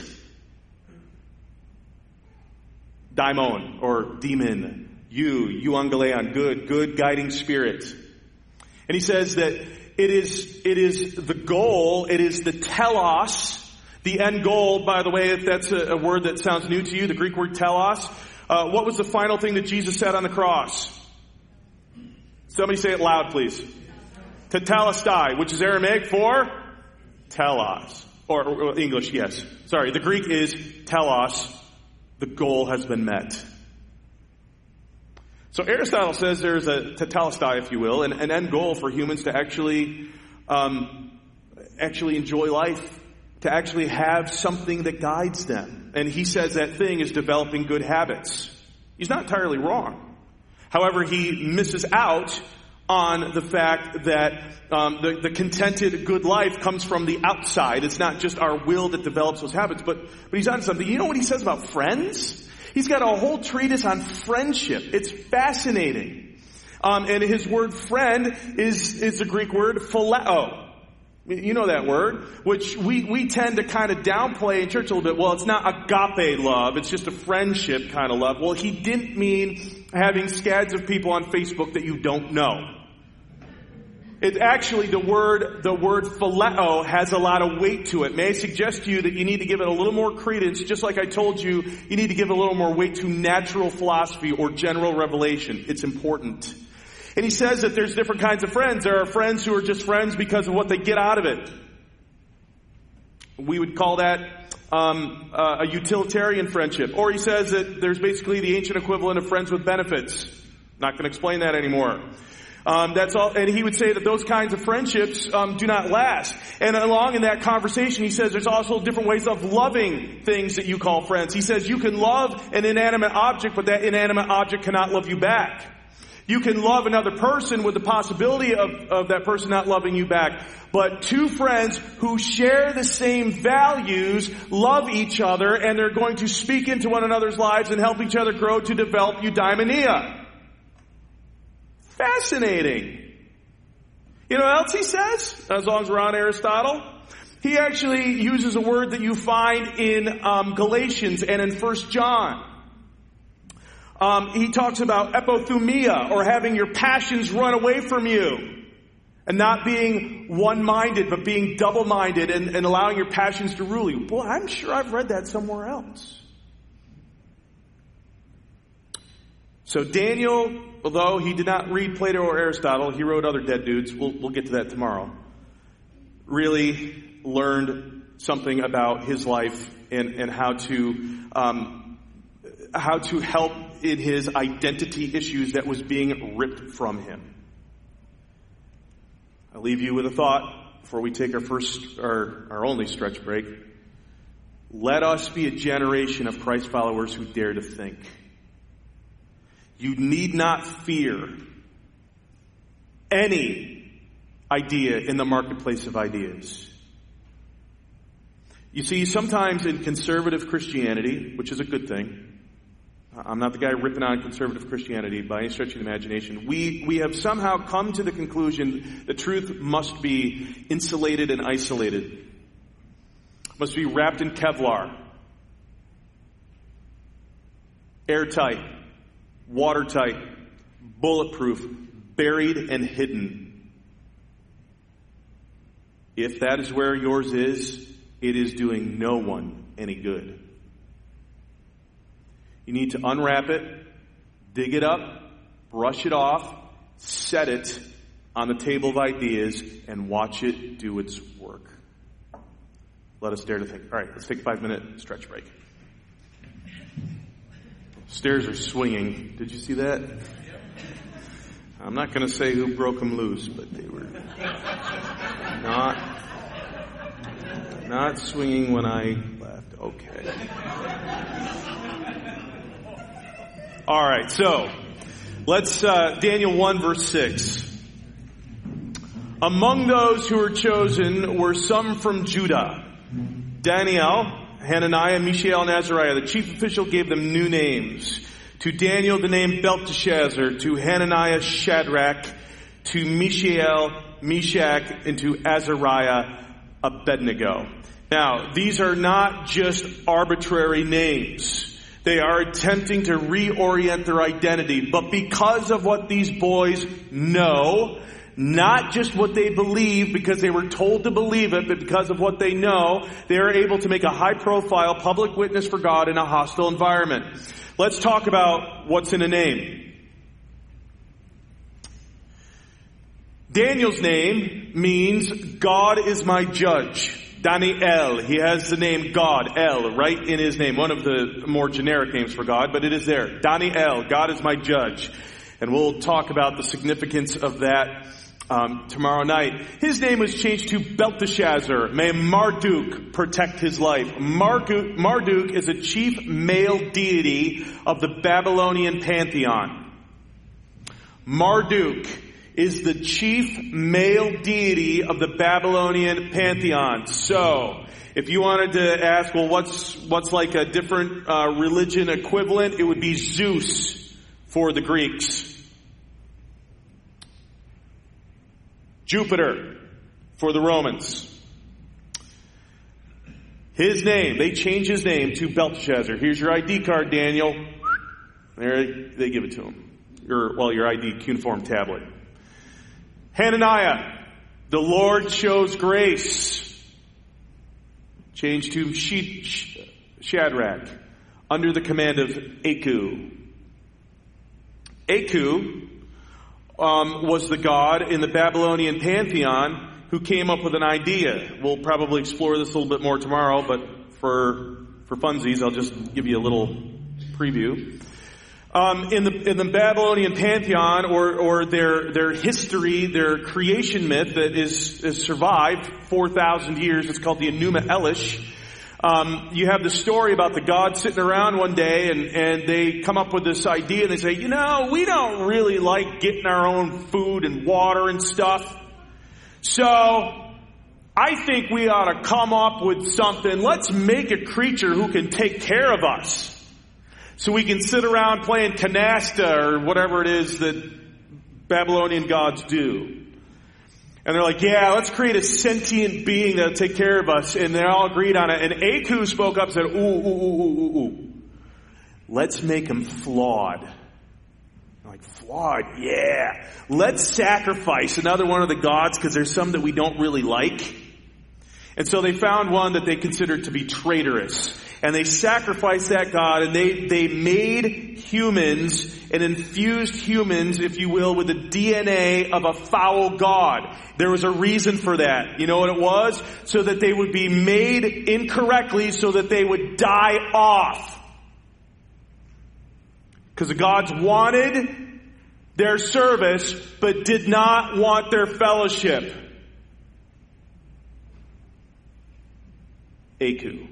Daimon or demon. You, euangeleon, good, good guiding spirit. And he says that it is, it is the goal, it is the telos, the end goal. By the way, if that's a, a word that sounds new to you, the Greek word telos. Uh, what was the final thing that Jesus said on the cross? Somebody say it loud, please. Tetelestai, which is Aramaic for telos. Or, or English, yes. Sorry, the Greek is telos. The goal has been met. So Aristotle says there's a tetelestai, if you will, an, an end goal for humans to actually, um, actually enjoy life, to actually have something that guides them. And he says that thing is developing good habits. He's not entirely wrong. However, he misses out on the fact that um, the, the contented good life comes from the outside. It's not just our will that develops those habits, but, but he's on something. You know what he says about friends? He's got a whole treatise on friendship. It's fascinating. Um, and his word friend is, is the Greek word phileo. You know that word, which we, we tend to kind of downplay in church a little bit. Well, it's not agape love. It's just a friendship kind of love. Well, he didn't mean having scads of people on Facebook that you don't know. It's actually the word, the word phileo has a lot of weight to it. May I suggest to you that you need to give it a little more credence, just like I told you, you need to give a little more weight to natural philosophy or general revelation. It's important. And he says that there's different kinds of friends. There are friends who are just friends because of what they get out of it. We would call that um, uh, a utilitarian friendship. Or he says that there's basically the ancient equivalent of friends with benefits. Not going to explain that anymore. Um, that's all, and he would say that those kinds of friendships um, do not last. And along in that conversation, he says there's also different ways of loving things that you call friends. He says you can love an inanimate object, but that inanimate object cannot love you back. You can love another person with the possibility of, of that person not loving you back. But two friends who share the same values love each other, and they're going to speak into one another's lives and help each other grow to develop eudaimonia. Fascinating. You know what else he says? As long as we're on Aristotle. He actually uses a word that you find in um, Galatians and in First John. Um, he talks about epithumia, or having your passions run away from you. And not being one-minded, but being double-minded and, and allowing your passions to rule you. Boy, I'm sure I've read that somewhere else. So Daniel, although he did not read Plato or Aristotle, he wrote other dead dudes. We'll, we'll get to that tomorrow. Really learned something about his life and, and how to um, how to help in his identity issues that was being ripped from him. I'll leave you with a thought before we take our first, our, our only stretch break. Let us be a generation of Christ followers who dare to think. You need not fear any idea in the marketplace of ideas. You see, sometimes in conservative Christianity, which is a good thing, I'm not the guy ripping on conservative Christianity by any stretch of the imagination. We, we have somehow come to the conclusion that truth must be insulated and isolated. Must be wrapped in Kevlar. Airtight. Watertight. Bulletproof. Buried and hidden. If that is where yours is, it is doing no one any good. You need to unwrap it, dig it up, brush it off, set it on the table of ideas, and watch it do its work. Let us dare to think. All right, let's take a five-minute stretch break. Stairs are swinging. Did you see that? I'm not going to say who broke them loose, but they were not, not swinging when I left. Okay. All right, so let's, uh, Daniel one verse six. Among those who were chosen were some from Judah. Daniel, Hananiah, Mishael, and Azariah. The chief official gave them new names. To Daniel the name Belteshazzar, to Hananiah Shadrach, to Mishael Meshach, and to Azariah Abednego. Now, these are not just arbitrary names. They are attempting to reorient their identity. But because of what these boys know, not just what they believe because they were told to believe it, but because of what they know, they are able to make a high-profile public witness for God in a hostile environment. Let's talk about what's in a name. Daniel's name means God is my judge. Daniel, he has the name God, El, right in his name. One of the more generic names for God, but it is there. Daniel, God is my judge. And we'll talk about the significance of that um, tomorrow night. His name was changed to Belteshazzar. May Marduk protect his life. Marduk, Marduk is a chief male deity of the Babylonian pantheon. Marduk is the chief male deity of the Babylonian pantheon. So, if you wanted to ask, well, what's what's like a different uh, religion equivalent? It would be Zeus for the Greeks. Jupiter for the Romans. His name, they changed his name to Belteshazzar. Here's your I D card, Daniel. There, they give it to him. Your, well, your I D cuneiform tablet. Hananiah, the Lord shows grace. Changed to Shadrach, under the command of Aku. Aku um, was the god in the Babylonian pantheon who came up with an idea. We'll probably explore this a little bit more tomorrow, but for for funsies, I'll just give you a little preview. Um, in the in the Babylonian pantheon, or or their their history, their creation myth that is has survived four thousand years. It's called the Enuma Elish. Um, you have the story about the gods sitting around one day, and and they come up with this idea. And they say, you know, we don't really like getting our own food and water and stuff. So I think we ought to come up with something. Let's make a creature who can take care of us. So we can sit around playing canasta or whatever it is that Babylonian gods do. And they're like, yeah, let's create a sentient being that'll take care of us. And they all agreed on it. And Aku spoke up and said, ooh, ooh, ooh, ooh, ooh, ooh. Let's make him flawed. like, flawed, yeah. Let's sacrifice another one of the gods because there's some that we don't really like. And so they found one that they considered to be traitorous. And they sacrificed that god, and they, they made humans and infused humans, if you will, with the D N A of a foul god. There was a reason for that. You know what it was? So that they would be made incorrectly so that they would die off. Because the gods wanted their service, but did not want their fellowship. Aku.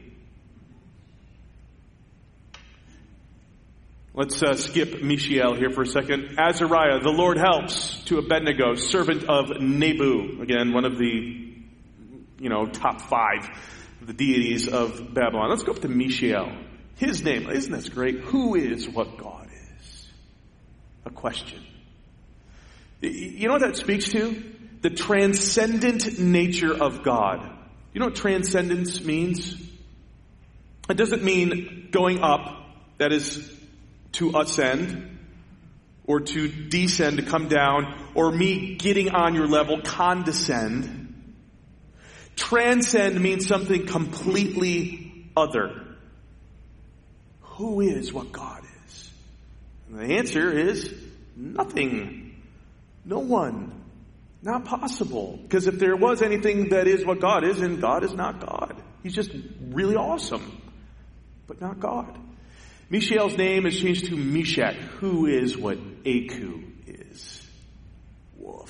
Let's uh, skip Mishael here for a second. Azariah, the Lord helps, to Abednego, servant of Nebu. Again, one of the, you know, top five of the deities of Babylon. Let's go up to Mishael. His name, isn't this great? Who is what God is? A question. You know what that speaks to? The transcendent nature of God. You know what transcendence means? It doesn't mean going up, that is, to ascend, or to descend, to come down, or me getting on your level, condescend. Transcend means something completely other. Who is what God is? And the answer is nothing. No one. Not possible. Because if there was anything that is what God is, then God is not God. He's just really awesome, but not God. Mishael's name is changed to Meshach, who is what Aku is. Woof.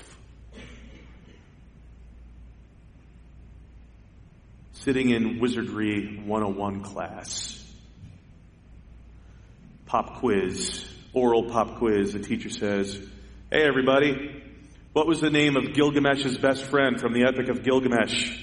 Sitting in Wizardry one oh one class. Pop quiz, oral pop quiz, the teacher says, "Hey everybody, what was the name of Gilgamesh's best friend from the Epic of Gilgamesh?"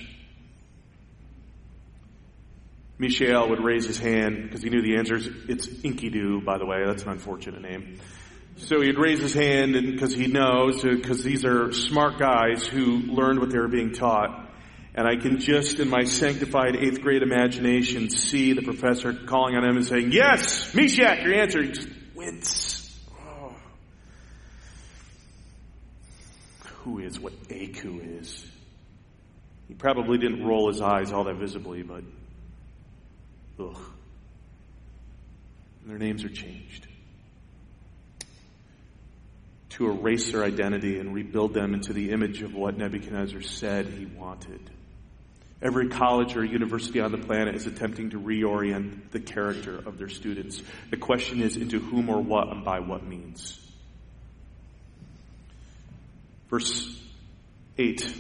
Mishael would raise his hand because he knew the answers. It's Enkidu, by the way. That's an unfortunate name. So he'd raise his hand because he knows, because these are smart guys who learned what they were being taught. And I can just, in my sanctified eighth grade imagination, see the professor calling on him and saying, "Yes, Meshach, your answer." He just wince. Oh. Who is what Aku is? He probably didn't roll his eyes all that visibly, but ugh. And their names are changed to erase their identity and rebuild them into the image of what Nebuchadnezzar said he wanted. Every college or university on the planet is attempting to reorient the character of their students. The question is, into whom or what and by what means? Verse eight.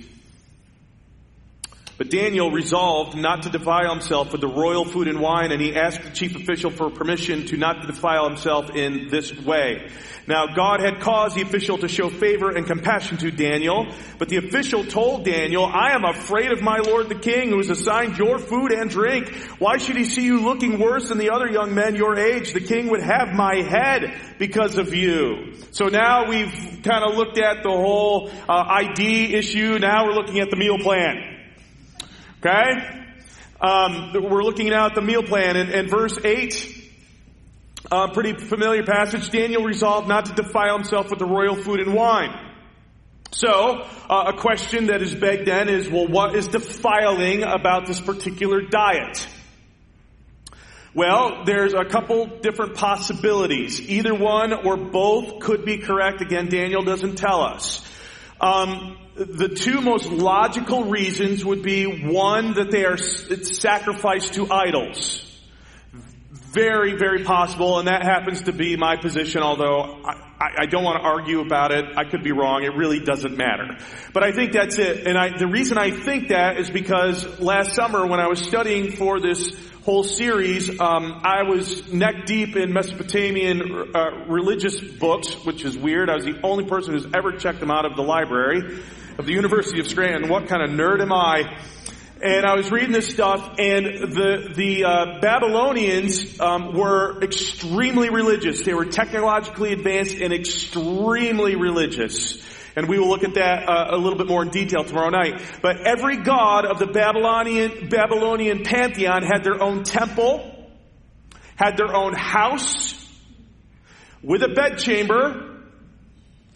But Daniel resolved not to defile himself with the royal food and wine, and he asked the chief official for permission to not defile himself in this way. Now God had caused the official to show favor and compassion to Daniel, but the official told Daniel, "I am afraid of my lord the king, who has assigned your food and drink. Why should he see you looking worse than the other young men your age? The king would have my head because of you." So now we've kind of looked at the whole uh, I D issue. Now we're looking at the meal plan. Okay? Um, we're looking now at the meal plan. And, and verse eight, uh, pretty familiar passage. Daniel resolved not to defile himself with the royal food and wine. So, uh, a question that is begged then is, well, what is defiling about this particular diet? Well, there's a couple different possibilities. Either one or both could be correct. Again, Daniel doesn't tell us. Um, the two most logical reasons would be, one, that they are it's sacrificed to idols. Very, very possible, and that happens to be my position, although I, I, I don't want to argue about it. I could be wrong. It really doesn't matter. But I think that's it. And I, the reason I think that is because last summer when I was studying for this whole series, um, I was neck deep in Mesopotamian uh, religious books, which is weird. I was the only person who's ever checked them out of the library of the University of Scranton. What kind of nerd am I? And I was reading this stuff, and the the uh, Babylonians um, were extremely religious. They were technologically advanced and extremely religious. And we will look at that uh, a little bit more in detail tomorrow night. But every god of the Babylonian Babylonian pantheon had their own temple, had their own house with a bedchamber,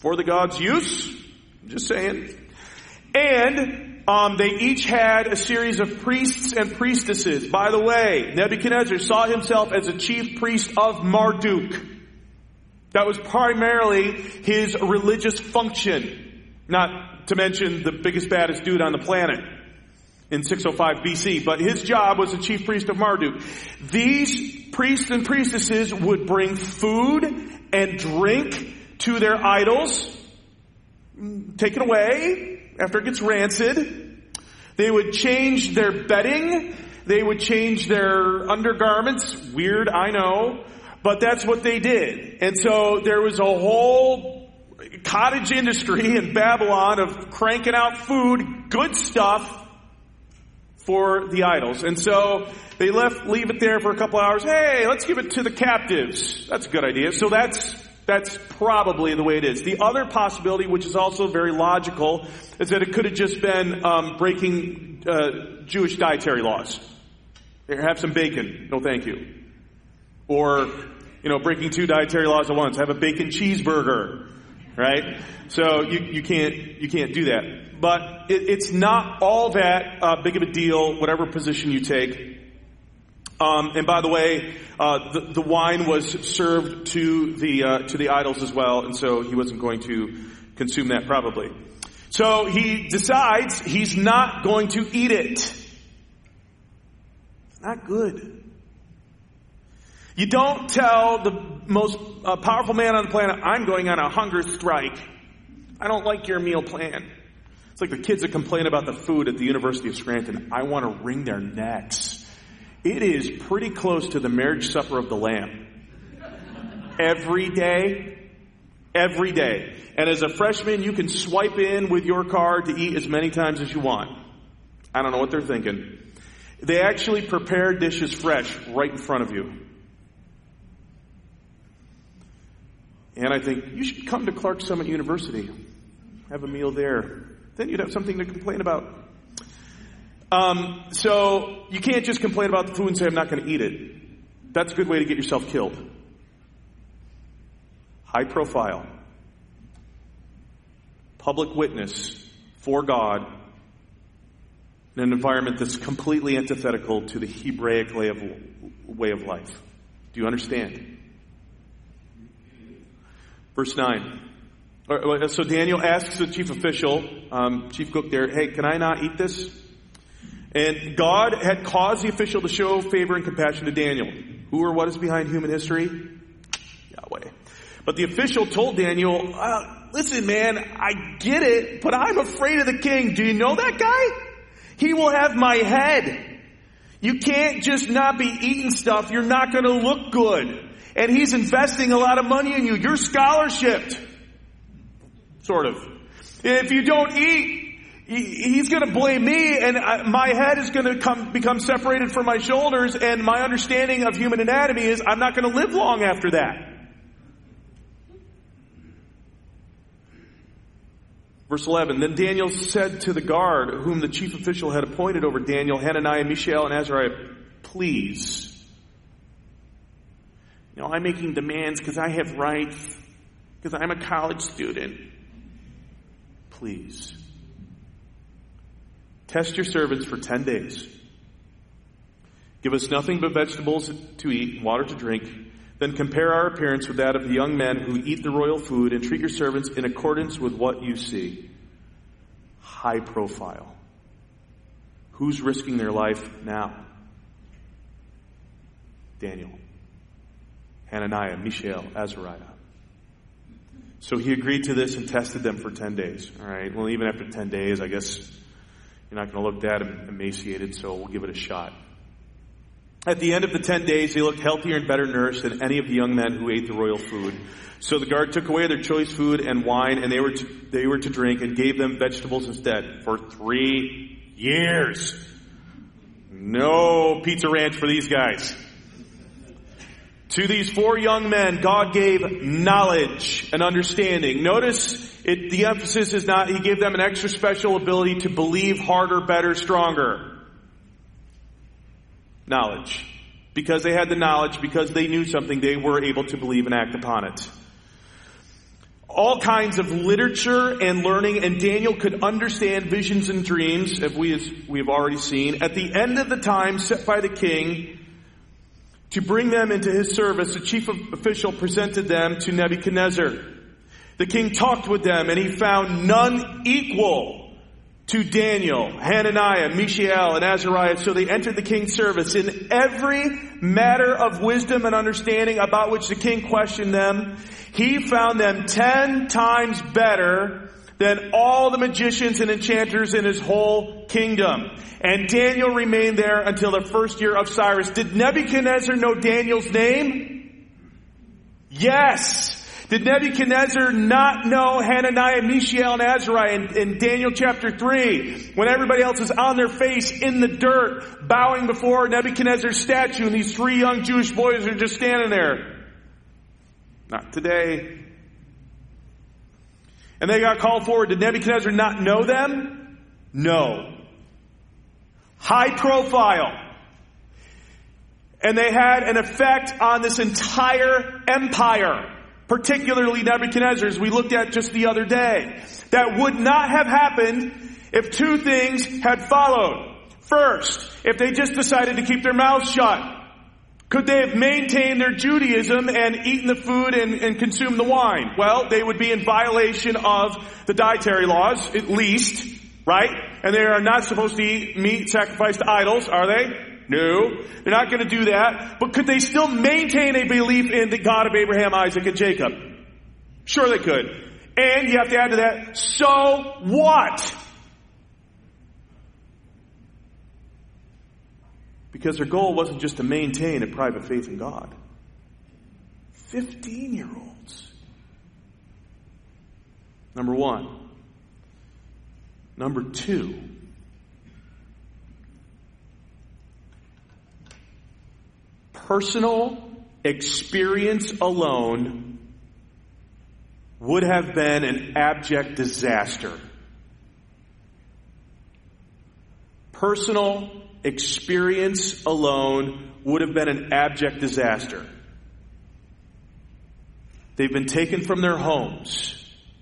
for the gods' use. I'm just saying. And um, they each had a series of priests and priestesses. By the way, Nebuchadnezzar saw himself as a chief priest of Marduk. That was primarily his religious function. Not to mention the biggest, baddest dude on the planet in six oh five B C. But his job was the chief priest of Marduk. These priests and priestesses would bring food and drink to their idols, take it away after it gets rancid. They would change their bedding. They would change their undergarments. Weird, I know. But that's what they did. And so there was a whole cottage industry in Babylon of cranking out food, good stuff, for the idols. And so they left, leave it there for a couple hours. Hey, let's give it to the captives. That's a good idea. So that's That's probably the way it is. The other possibility, which is also very logical, is that it could have just been um, breaking uh, Jewish dietary laws. Here, have some bacon. No, thank you. Or, you know, breaking two dietary laws at once. Have a bacon cheeseburger, right? So you you can't you can't do that. But it, it's not all that uh, big of a deal, whatever position you take. Um, and by the way, uh, the, the wine was served to the uh, to the idols as well, and so he wasn't going to consume that probably. So he decides he's not going to eat it. It's not good. You don't tell the most uh, powerful man on the planet, I'm going on a hunger strike. I don't like your meal plan. It's like the kids that complain about the food at the University of Scranton. I want to wring their necks. It is pretty close to the marriage supper of the Lamb. Every day, every day. And as a freshman, you can swipe in with your card to eat as many times as you want. I don't know what they're thinking. They actually prepare dishes fresh right in front of you. And I think, you should come to Clark Summit University. Have a meal there. Then you'd have something to complain about. Um, so you can't just complain about the food and say, I'm not going to eat it. That's a good way to get yourself killed. High profile. Public witness for God in an environment that's completely antithetical to the Hebraic way of, way of life. Do you understand? Verse nine. So Daniel asks the chief official, um, chief cook there, hey, can I not eat this? And God had caused the official to show favor and compassion to Daniel. Who or what is behind human history? Yahweh. But the official told Daniel, uh, listen, man, I get it, but I'm afraid of the king. Do you know that guy? He will have my head. You can't just not be eating stuff. You're not going to look good. And he's investing a lot of money in you. You're scholarshiped. Sort of. If you don't eat, he's going to blame me, and my head is going to come, become separated from my shoulders, and my understanding of human anatomy is I'm not going to live long after that. Verse eleven, then Daniel said to the guard, whom the chief official had appointed over Daniel, Hananiah, Mishael, and Azariah, please. You know, I'm making demands because I have rights, because I'm a college student. Please. Test your servants for ten days. Give us nothing but vegetables to eat, water to drink. Then compare our appearance with that of the young men who eat the royal food, and treat your servants in accordance with what you see. High profile. Who's risking their life now? Daniel, Hananiah, Mishael, Azariah. So he agreed to this and tested them for ten days. All right. Well, even after ten days, I guess you're not going to look that emaciated, so we'll give it a shot. At the end of the ten days, they looked healthier and better nourished than any of the young men who ate the royal food. So the guard took away their choice food and wine, and they were to, they were to drink, and gave them vegetables instead for three years. No Pizza Ranch for these guys. To these four young men, God gave knowledge and understanding. Notice it, the emphasis is not, he gave them an extra special ability to believe harder, better, stronger. Knowledge. Because they had the knowledge, because they knew something, they were able to believe and act upon it. all kinds of literature and learning, and Daniel could understand visions and dreams, as we, as we have already seen. At the end of the time set by the king to bring them into his service, the chief official presented them to Nebuchadnezzar. The king talked with them, and he found none equal to Daniel, Hananiah, Mishael, and Azariah. So they entered the king's service. In every matter of wisdom and understanding about which the king questioned them, he found them ten times better than all the magicians and enchanters in his whole kingdom. And Daniel remained there until the first year of Cyrus. Did Nebuchadnezzar know Daniel's name? Yes. Did Nebuchadnezzar not know Hananiah, Mishael, and Azariah in, in Daniel chapter three? When everybody else is on their face in the dirt, bowing before Nebuchadnezzar's statue, and these three young Jewish boys are just standing there. Not today. And they got called forward. Did Nebuchadnezzar not know them? No. High profile. And they had an effect on this entire empire. Particularly Nebuchadnezzar, as we looked at just the other day. That would not have happened if two things had followed. First, if they just decided to keep their mouths shut. Could they have maintained their Judaism and eaten the food and, and consumed the wine? Well, they would be in violation of the dietary laws, at least, right? And they are not supposed to eat meat sacrificed to idols, are they? No, they're not going to do that. But could they still maintain a belief in the God of Abraham, Isaac, and Jacob? Sure they could. And you have to add to that, so what? Because their goal wasn't just to maintain a private faith in God. Fifteen-year-olds. Number one. Number two. Personal experience alone would have been an abject disaster. Personal experience alone would have been an abject disaster. They've been taken from their homes.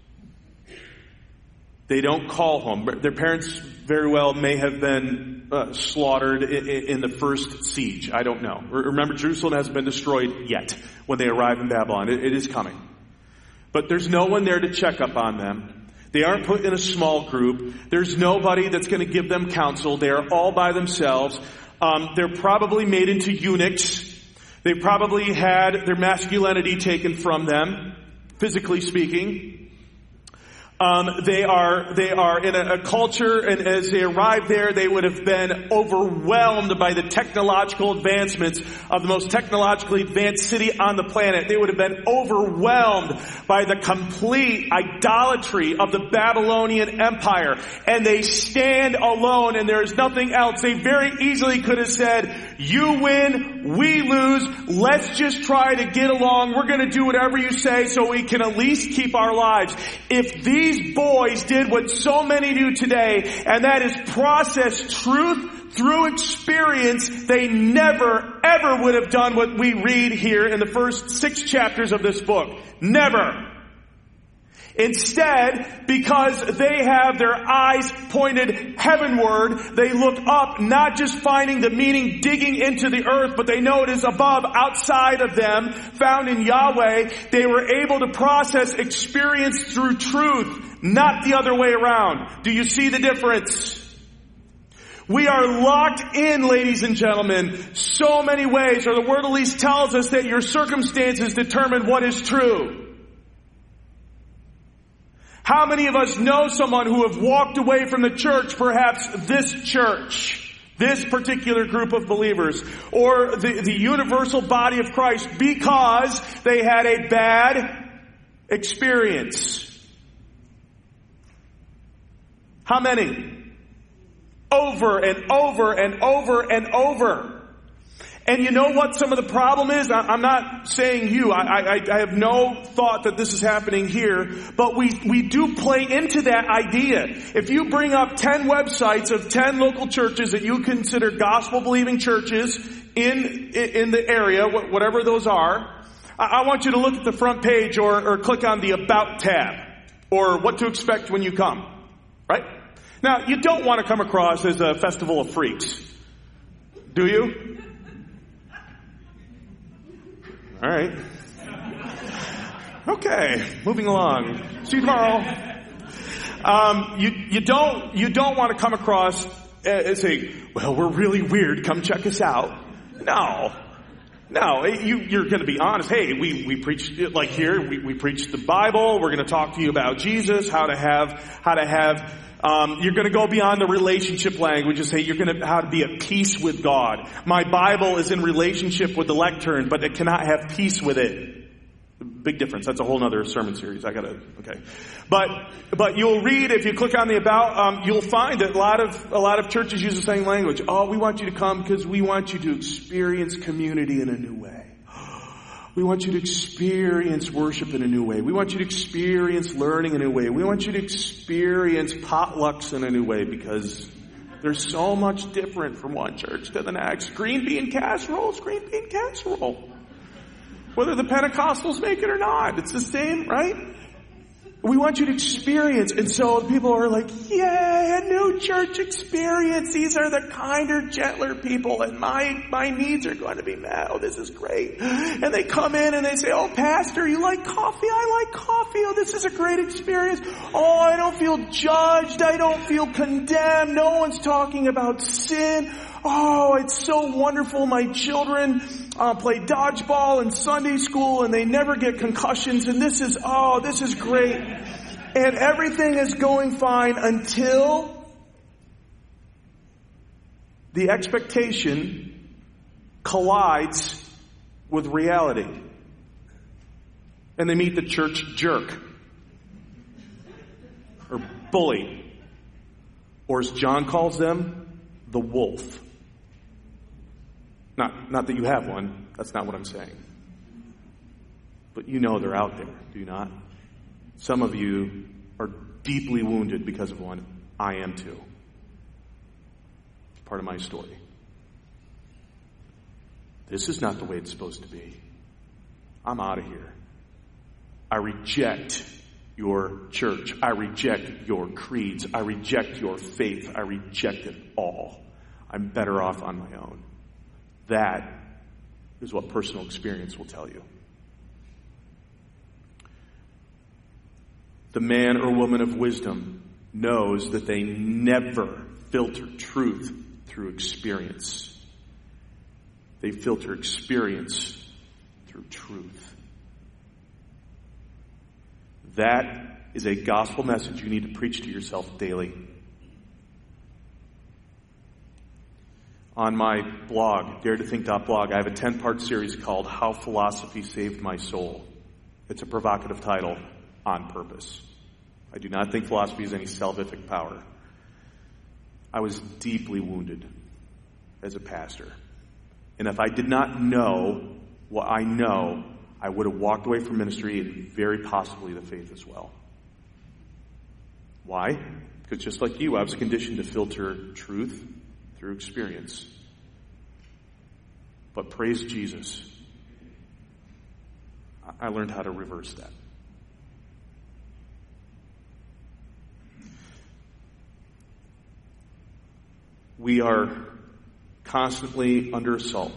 They don't call home. Their parents very well may have been uh, slaughtered in, in the first siege. I don't know. Remember, Jerusalem hasn't been destroyed yet when they arrive in Babylon. It, it is coming. But there's no one there to check up on them. They aren't put in a small group. There's nobody that's going to give them counsel. They are all by themselves. Um, they're probably made into eunuchs. They probably had their masculinity taken from them, physically speaking. Um, they are they are in a, a culture, and as they arrived there, they would have been overwhelmed by the technological advancements of the most technologically advanced city on the planet. They would have been overwhelmed by the complete idolatry of the Babylonian Empire. And they stand alone, and there is nothing else. They very easily could have said, you win, we lose, let's just try to get along. We're going to do whatever you say so we can at least keep our lives. If these These boys did what so many do today, and that is process truth through experience, they never, ever would have done what we read here in the first six chapters of this book. Never. Instead, because they have their eyes pointed heavenward, they look up, not just finding the meaning digging into the earth, but they know it is above, outside of them, found in Yahweh. They were able to process experience through truth, not the other way around. Do you see the difference? We are locked in, ladies and gentlemen, so many ways, or the word at least tells us that your circumstances determine what is true. How many of us know someone who have walked away from the church, perhaps this church, this particular group of believers, or the, the universal body of Christ, because they had a bad experience? How many? Over and over and over and over. And you know what some of the problem is? I'm not saying you. I, I, I have no thought that this is happening here. But we, we do play into that idea. If you bring up ten websites of ten local churches that you consider gospel-believing churches in, in the area, whatever those are, I, I want you to look at the front page or, or click on the About tab or what to expect when you come. Right? Now, you don't want to come across as a festival of freaks. Do you? All right. Okay, moving along. See you tomorrow. Um, you, you don't, you don't want to come across and say, well, we're really weird. Come check us out. No. No, you, you're going to be honest. Hey, we, we preach, like here, we, we preach the Bible. We're going to talk to you about Jesus, how to have, how to have, um, you're going to go beyond the relationship language and say you're going to, how to be at peace with God. My Bible is in relationship with the lectern, but it cannot have peace with it. Big difference. That's a whole nother sermon series. I gotta, okay. But, but you'll read, if you click on the About, um, you'll find that a lot of, a lot of churches use the same language. Oh, we want you to come because we want you to experience community in a new way. We want you to experience worship in a new way. We want you to experience learning in a new way. We want you to experience potlucks in a new way because they're so much different from one church to the next. Green bean casserole is green bean casserole. Whether the Pentecostals make it or not. It's the same, right? We want you to experience. And so people are like, yay, a new church experience. These are the kinder, gentler people. And my, my needs are going to be met. Oh, this is great. And they come in and they say, oh, Pastor, you like coffee? I like coffee. Oh, this is a great experience. Oh, I don't feel judged. I don't feel condemned. No one's talking about sin. Oh, it's so wonderful. My children uh, play dodgeball in Sunday school and they never get concussions. And this is, oh, this is great. And everything is going fine until the expectation collides with reality. And they meet the church jerk. Or bully. Or as John calls them, the wolf. Not, not that you have one. That's not what I'm saying. But you know they're out there, do you not? Some of you are deeply wounded because of one. I am too. It's part of my story. This is not the way it's supposed to be. I'm out of here. I reject your church. I reject your creeds. I reject your faith. I reject it all. I'm better off on my own. That is what personal experience will tell you. The man or woman of wisdom knows that they never filter truth through experience. They filter experience through truth. That is a gospel message you need to preach to yourself daily. On my blog, dare to think dot blog, I have a ten-part series called How Philosophy Saved My Soul. It's a provocative title on purpose. I do not think philosophy has any salvific power. I was deeply wounded as a pastor. And if I did not know what I know, I would have walked away from ministry and very possibly the faith as well. Why? Because just like you, I was conditioned to filter truth through experience. But praise Jesus, I learned how to reverse that. We are constantly under assault.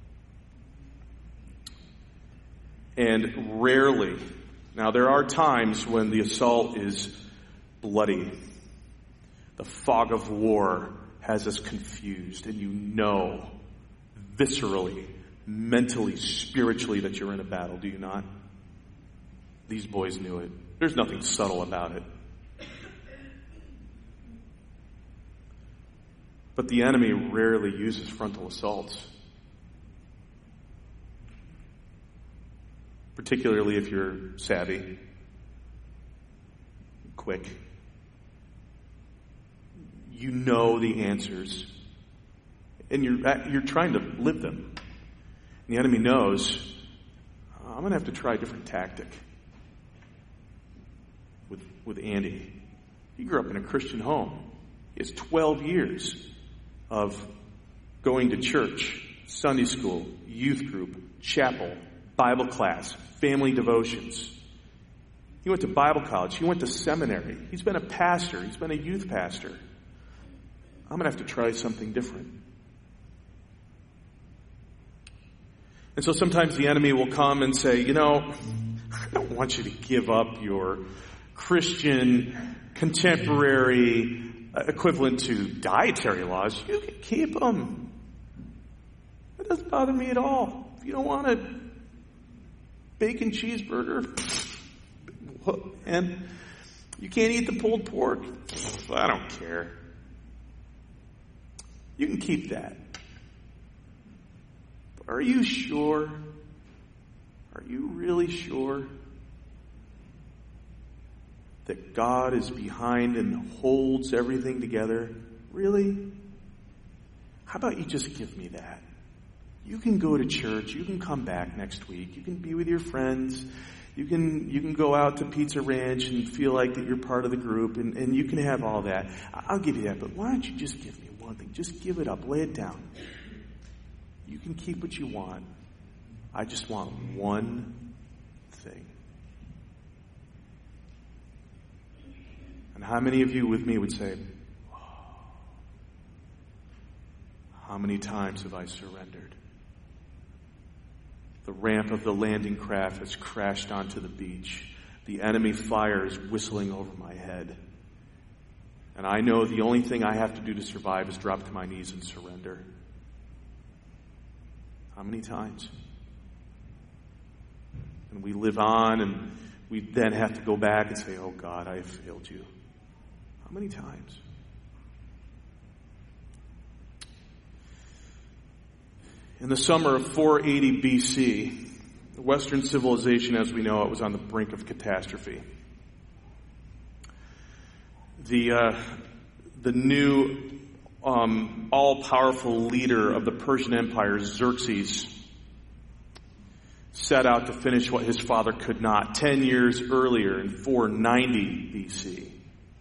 And rarely, now there are times when the assault is bloody. The fog of war has us confused, and you know viscerally, mentally, spiritually that you're in a battle, do you not? These boys knew it. There's nothing subtle about it. But the enemy rarely uses frontal assaults. Particularly if you're savvy, quick. You know the answers. And you're, you're trying to live them. And the enemy knows, I'm going to have to try a different tactic with, with Andy. He grew up in a Christian home. He has twelve years of going to church, Sunday school, youth group, chapel, Bible class, family devotions. He went to Bible college. He went to seminary. He's been a pastor. He's been a youth pastor. I'm going to have to try something different. And so sometimes the enemy will come and say, you know, I don't want you to give up your Christian, contemporary, uh, equivalent to dietary laws. You can keep them. It doesn't bother me at all. If you don't want a bacon cheeseburger, and you can't eat the pulled pork, I don't care. You can keep that. But are you sure? Are you really sure that God is behind and holds everything together? Really? How about you just give me that? You can go to church. You can come back next week. You can be with your friends. You can you can go out to Pizza Ranch and feel like that you're part of the group, and, and you can have all that. I'll give you that, but why don't you just give me one thing? Just give it up. Lay it down. You can keep what you want. I just want one thing. And how many of you with me would say, oh, how many times have I surrendered? The ramp of the landing craft has crashed onto the beach. The enemy fire is whistling over my head. And I know the only thing I have to do to survive is drop to my knees and surrender. How many times? And we live on, and we then have to go back and say, oh God, I have failed you. How many times? In the summer of four eighty B C, Western civilization as we know it was on the brink of catastrophe. The, uh, the new um, all-powerful leader of the Persian Empire, Xerxes, set out to finish what his father could not. Ten years earlier, in four ninety B C,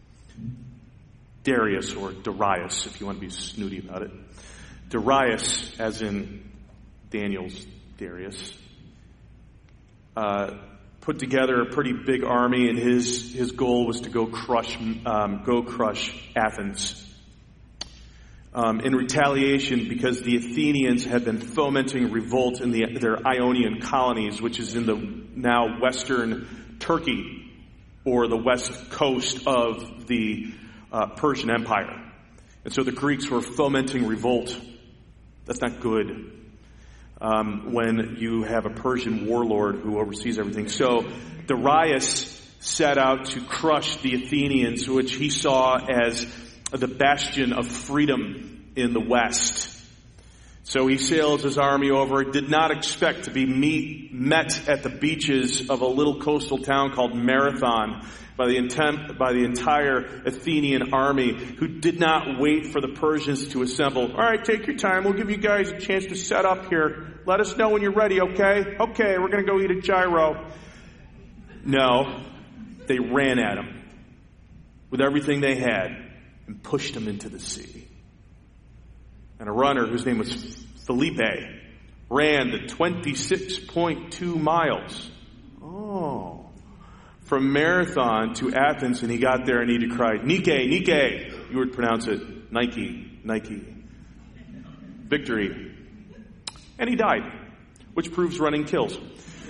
Darius, or Darius, if you want to be snooty about it, Darius, as in Daniel's Darius, uh, put together a pretty big army, and his his goal was to go crush um, go crush Athens. Um, in retaliation, because the Athenians had been fomenting revolt in the, their Ionian colonies, which is in the now western Turkey, or the west coast of the uh, Persian Empire. And so the Greeks were fomenting revolt. That's not good um, when you have a Persian warlord who oversees everything. So Darius set out to crush the Athenians, which he saw as the bastion of freedom in the West. So he sails his army over, did not expect to be meet, met at the beaches of a little coastal town called Marathon by the, intent, by the entire Athenian army, who did not wait for the Persians to assemble. All right, take your time. We'll give you guys a chance to set up here. Let us know when you're ready, okay? Okay, we're going to go eat a gyro. No, they ran at him with everything they had and pushed him into the sea. And a runner whose name was Felipe ran the twenty-six point two miles. Oh. From Marathon to Athens, and he got there and he cried, Nike, Nike. You would pronounce it Nike, Nike. Victory. And he died, which proves running kills.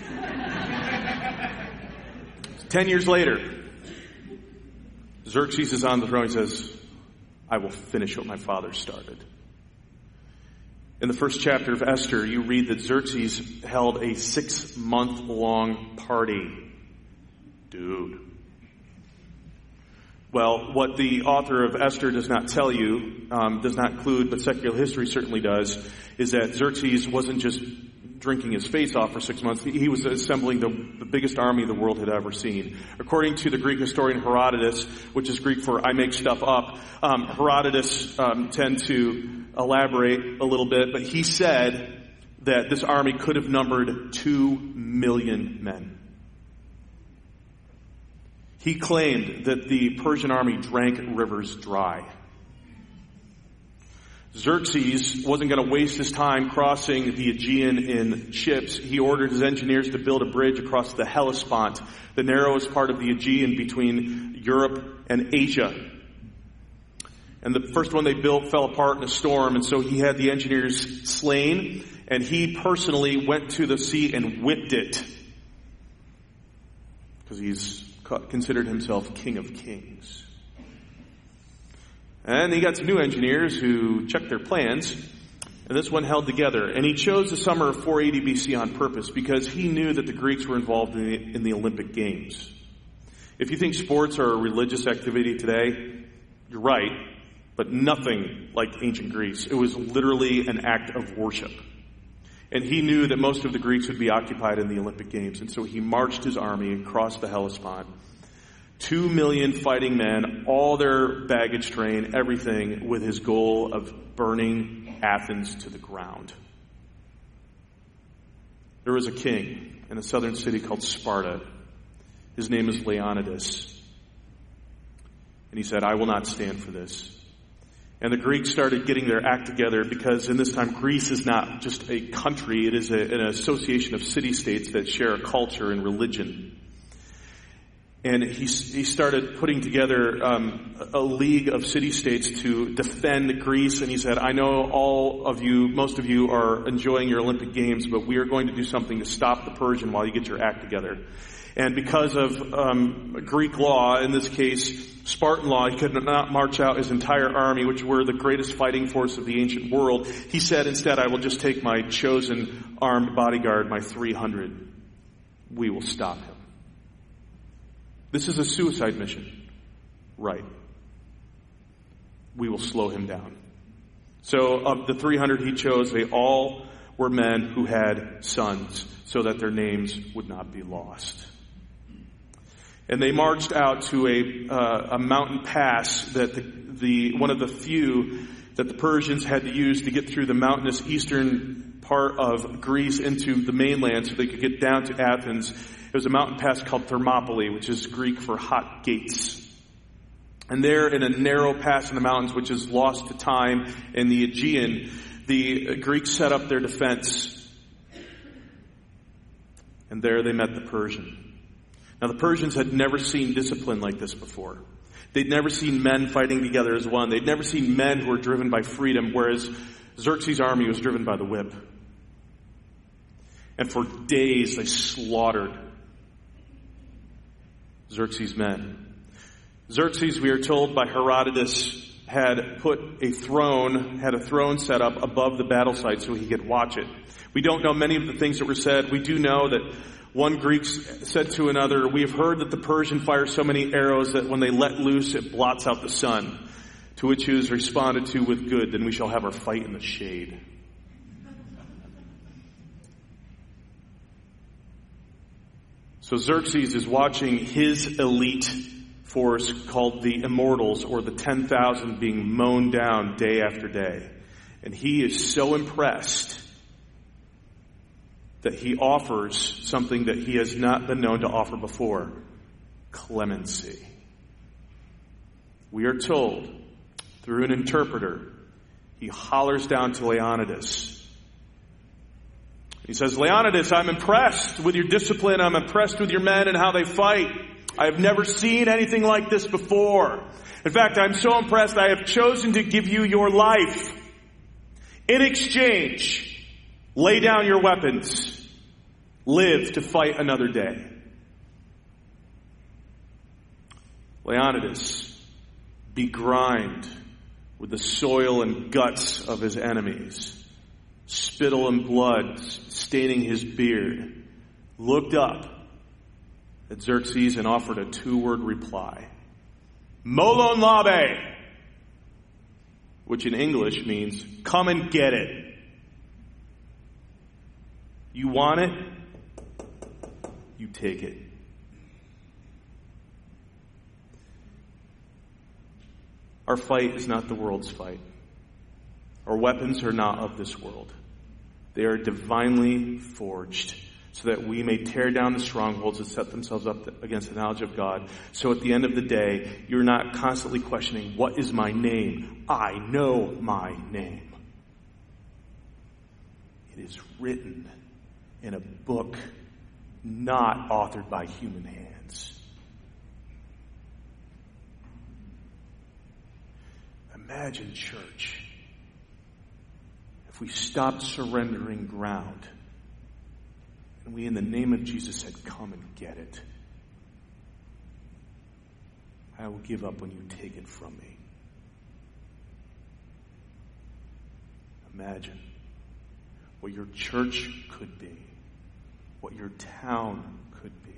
Ten years later, Xerxes is on the throne. He says, I will finish what my father started. In the first chapter of Esther, you read that Xerxes held a six-month-long party. Dude. Well, what the author of Esther does not tell you, um, does not include, but secular history certainly does, is that Xerxes wasn't just drinking his face off for six months. He was assembling the, the biggest army the world had ever seen. According to the Greek historian Herodotus, which is Greek for I make stuff up, um, Herodotus um, tend to elaborate a little bit, but he said that this army could have numbered two million men. He claimed that the Persian army drank rivers dry. Xerxes wasn't going to waste his time crossing the Aegean in ships. He ordered his engineers to build a bridge across the Hellespont, the narrowest part of the Aegean between Europe and Asia. And the first one they built fell apart in a storm, and so he had the engineers slain, and he personally went to the sea and whipped it, because he's considered himself King of Kings. And he got some new engineers who checked their plans, and this one held together. And he chose the summer of four eighty B C on purpose because he knew that the Greeks were involved in the, in the Olympic Games. If you think sports are a religious activity today, you're right, but nothing like ancient Greece. It was literally an act of worship. And he knew that most of the Greeks would be occupied in the Olympic Games, and so he marched his army across the Hellespont. Two million fighting men, all their baggage train, everything, with his goal of burning Athens to the ground. There was a king in a southern city called Sparta. His name is Leonidas. And he said, I will not stand for this. And the Greeks started getting their act together because in this time Greece is not just a country, it is a, an association of city-states that share a culture and religion. And he, he started putting together um, a league of city-states to defend Greece. And he said, I know all of you, most of you are enjoying your Olympic Games, but we are going to do something to stop the Persian while you get your act together. And because of um, Greek law, in this case, Spartan law, he could not march out his entire army, which were the greatest fighting force of the ancient world. He said, instead, I will just take my chosen armed bodyguard, my three hundred. We will stop him. This is a suicide mission. Right. We will slow him down. So of the three hundred he chose, they all were men who had sons, so that their names would not be lost. And they marched out to a, uh, a mountain pass that the, the one of the few that the Persians had to use to get through the mountainous eastern part of Greece into the mainland so they could get down to Athens. It was a mountain pass called Thermopylae, which is Greek for hot gates. And there in a narrow pass in the mountains, which is lost to time in the Aegean, the Greeks set up their defense. And there they met the Persian. Now the Persians had never seen discipline like this before. They'd never seen men fighting together as one. They'd never seen men who were driven by freedom, whereas Xerxes' army was driven by the whip. And for days they slaughtered Xerxes' men. Xerxes, we are told by Herodotus, had put a throne, had a throne set up above the battle site so he could watch it. We don't know many of the things that were said. We do know that one Greek said to another, we have heard that the Persian fire so many arrows that when they let loose, it blots out the sun. To which he was responded to with, good, then we shall have our fight in the shade. So Xerxes is watching his elite force called the Immortals, or the ten thousand, being mown down day after day. And he is so impressed that he offers something that he has not been known to offer before: clemency. We are told, through an interpreter, he hollers down to Leonidas. He says, Leonidas, I'm impressed with your discipline. I'm impressed with your men and how they fight. I have never seen anything like this before. In fact, I'm so impressed I have chosen to give you your life. In exchange, lay down your weapons. Live to fight another day. Leonidas, begrimed with the soil and guts of his enemies, spittle and blood staining his beard, looked up at Xerxes and offered a two-word reply: Molon labe, which in English means, come and get it. You want it? You take it. Our fight is not the world's fight. Our weapons are not of this world. They are divinely forged. so that we may tear down the strongholds that set themselves up against the knowledge of God. So at the end of the day, you're not constantly questioning, what is my name? I know my name. It is written in a book not authored by human hands. Imagine, church, if we stopped surrendering ground and we, in the name of Jesus, said, come and get it. I will give up when you take it from me. Imagine what your church could be, what your town could be,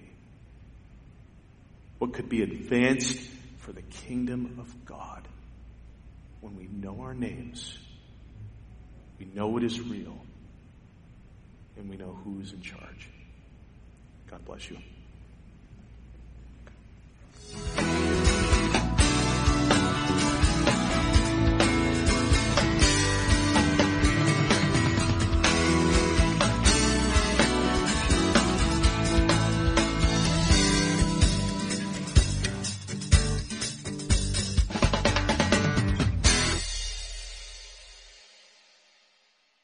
what could be advanced for the kingdom of God when we know our names, we know it is real, and we know who is in charge. God bless you.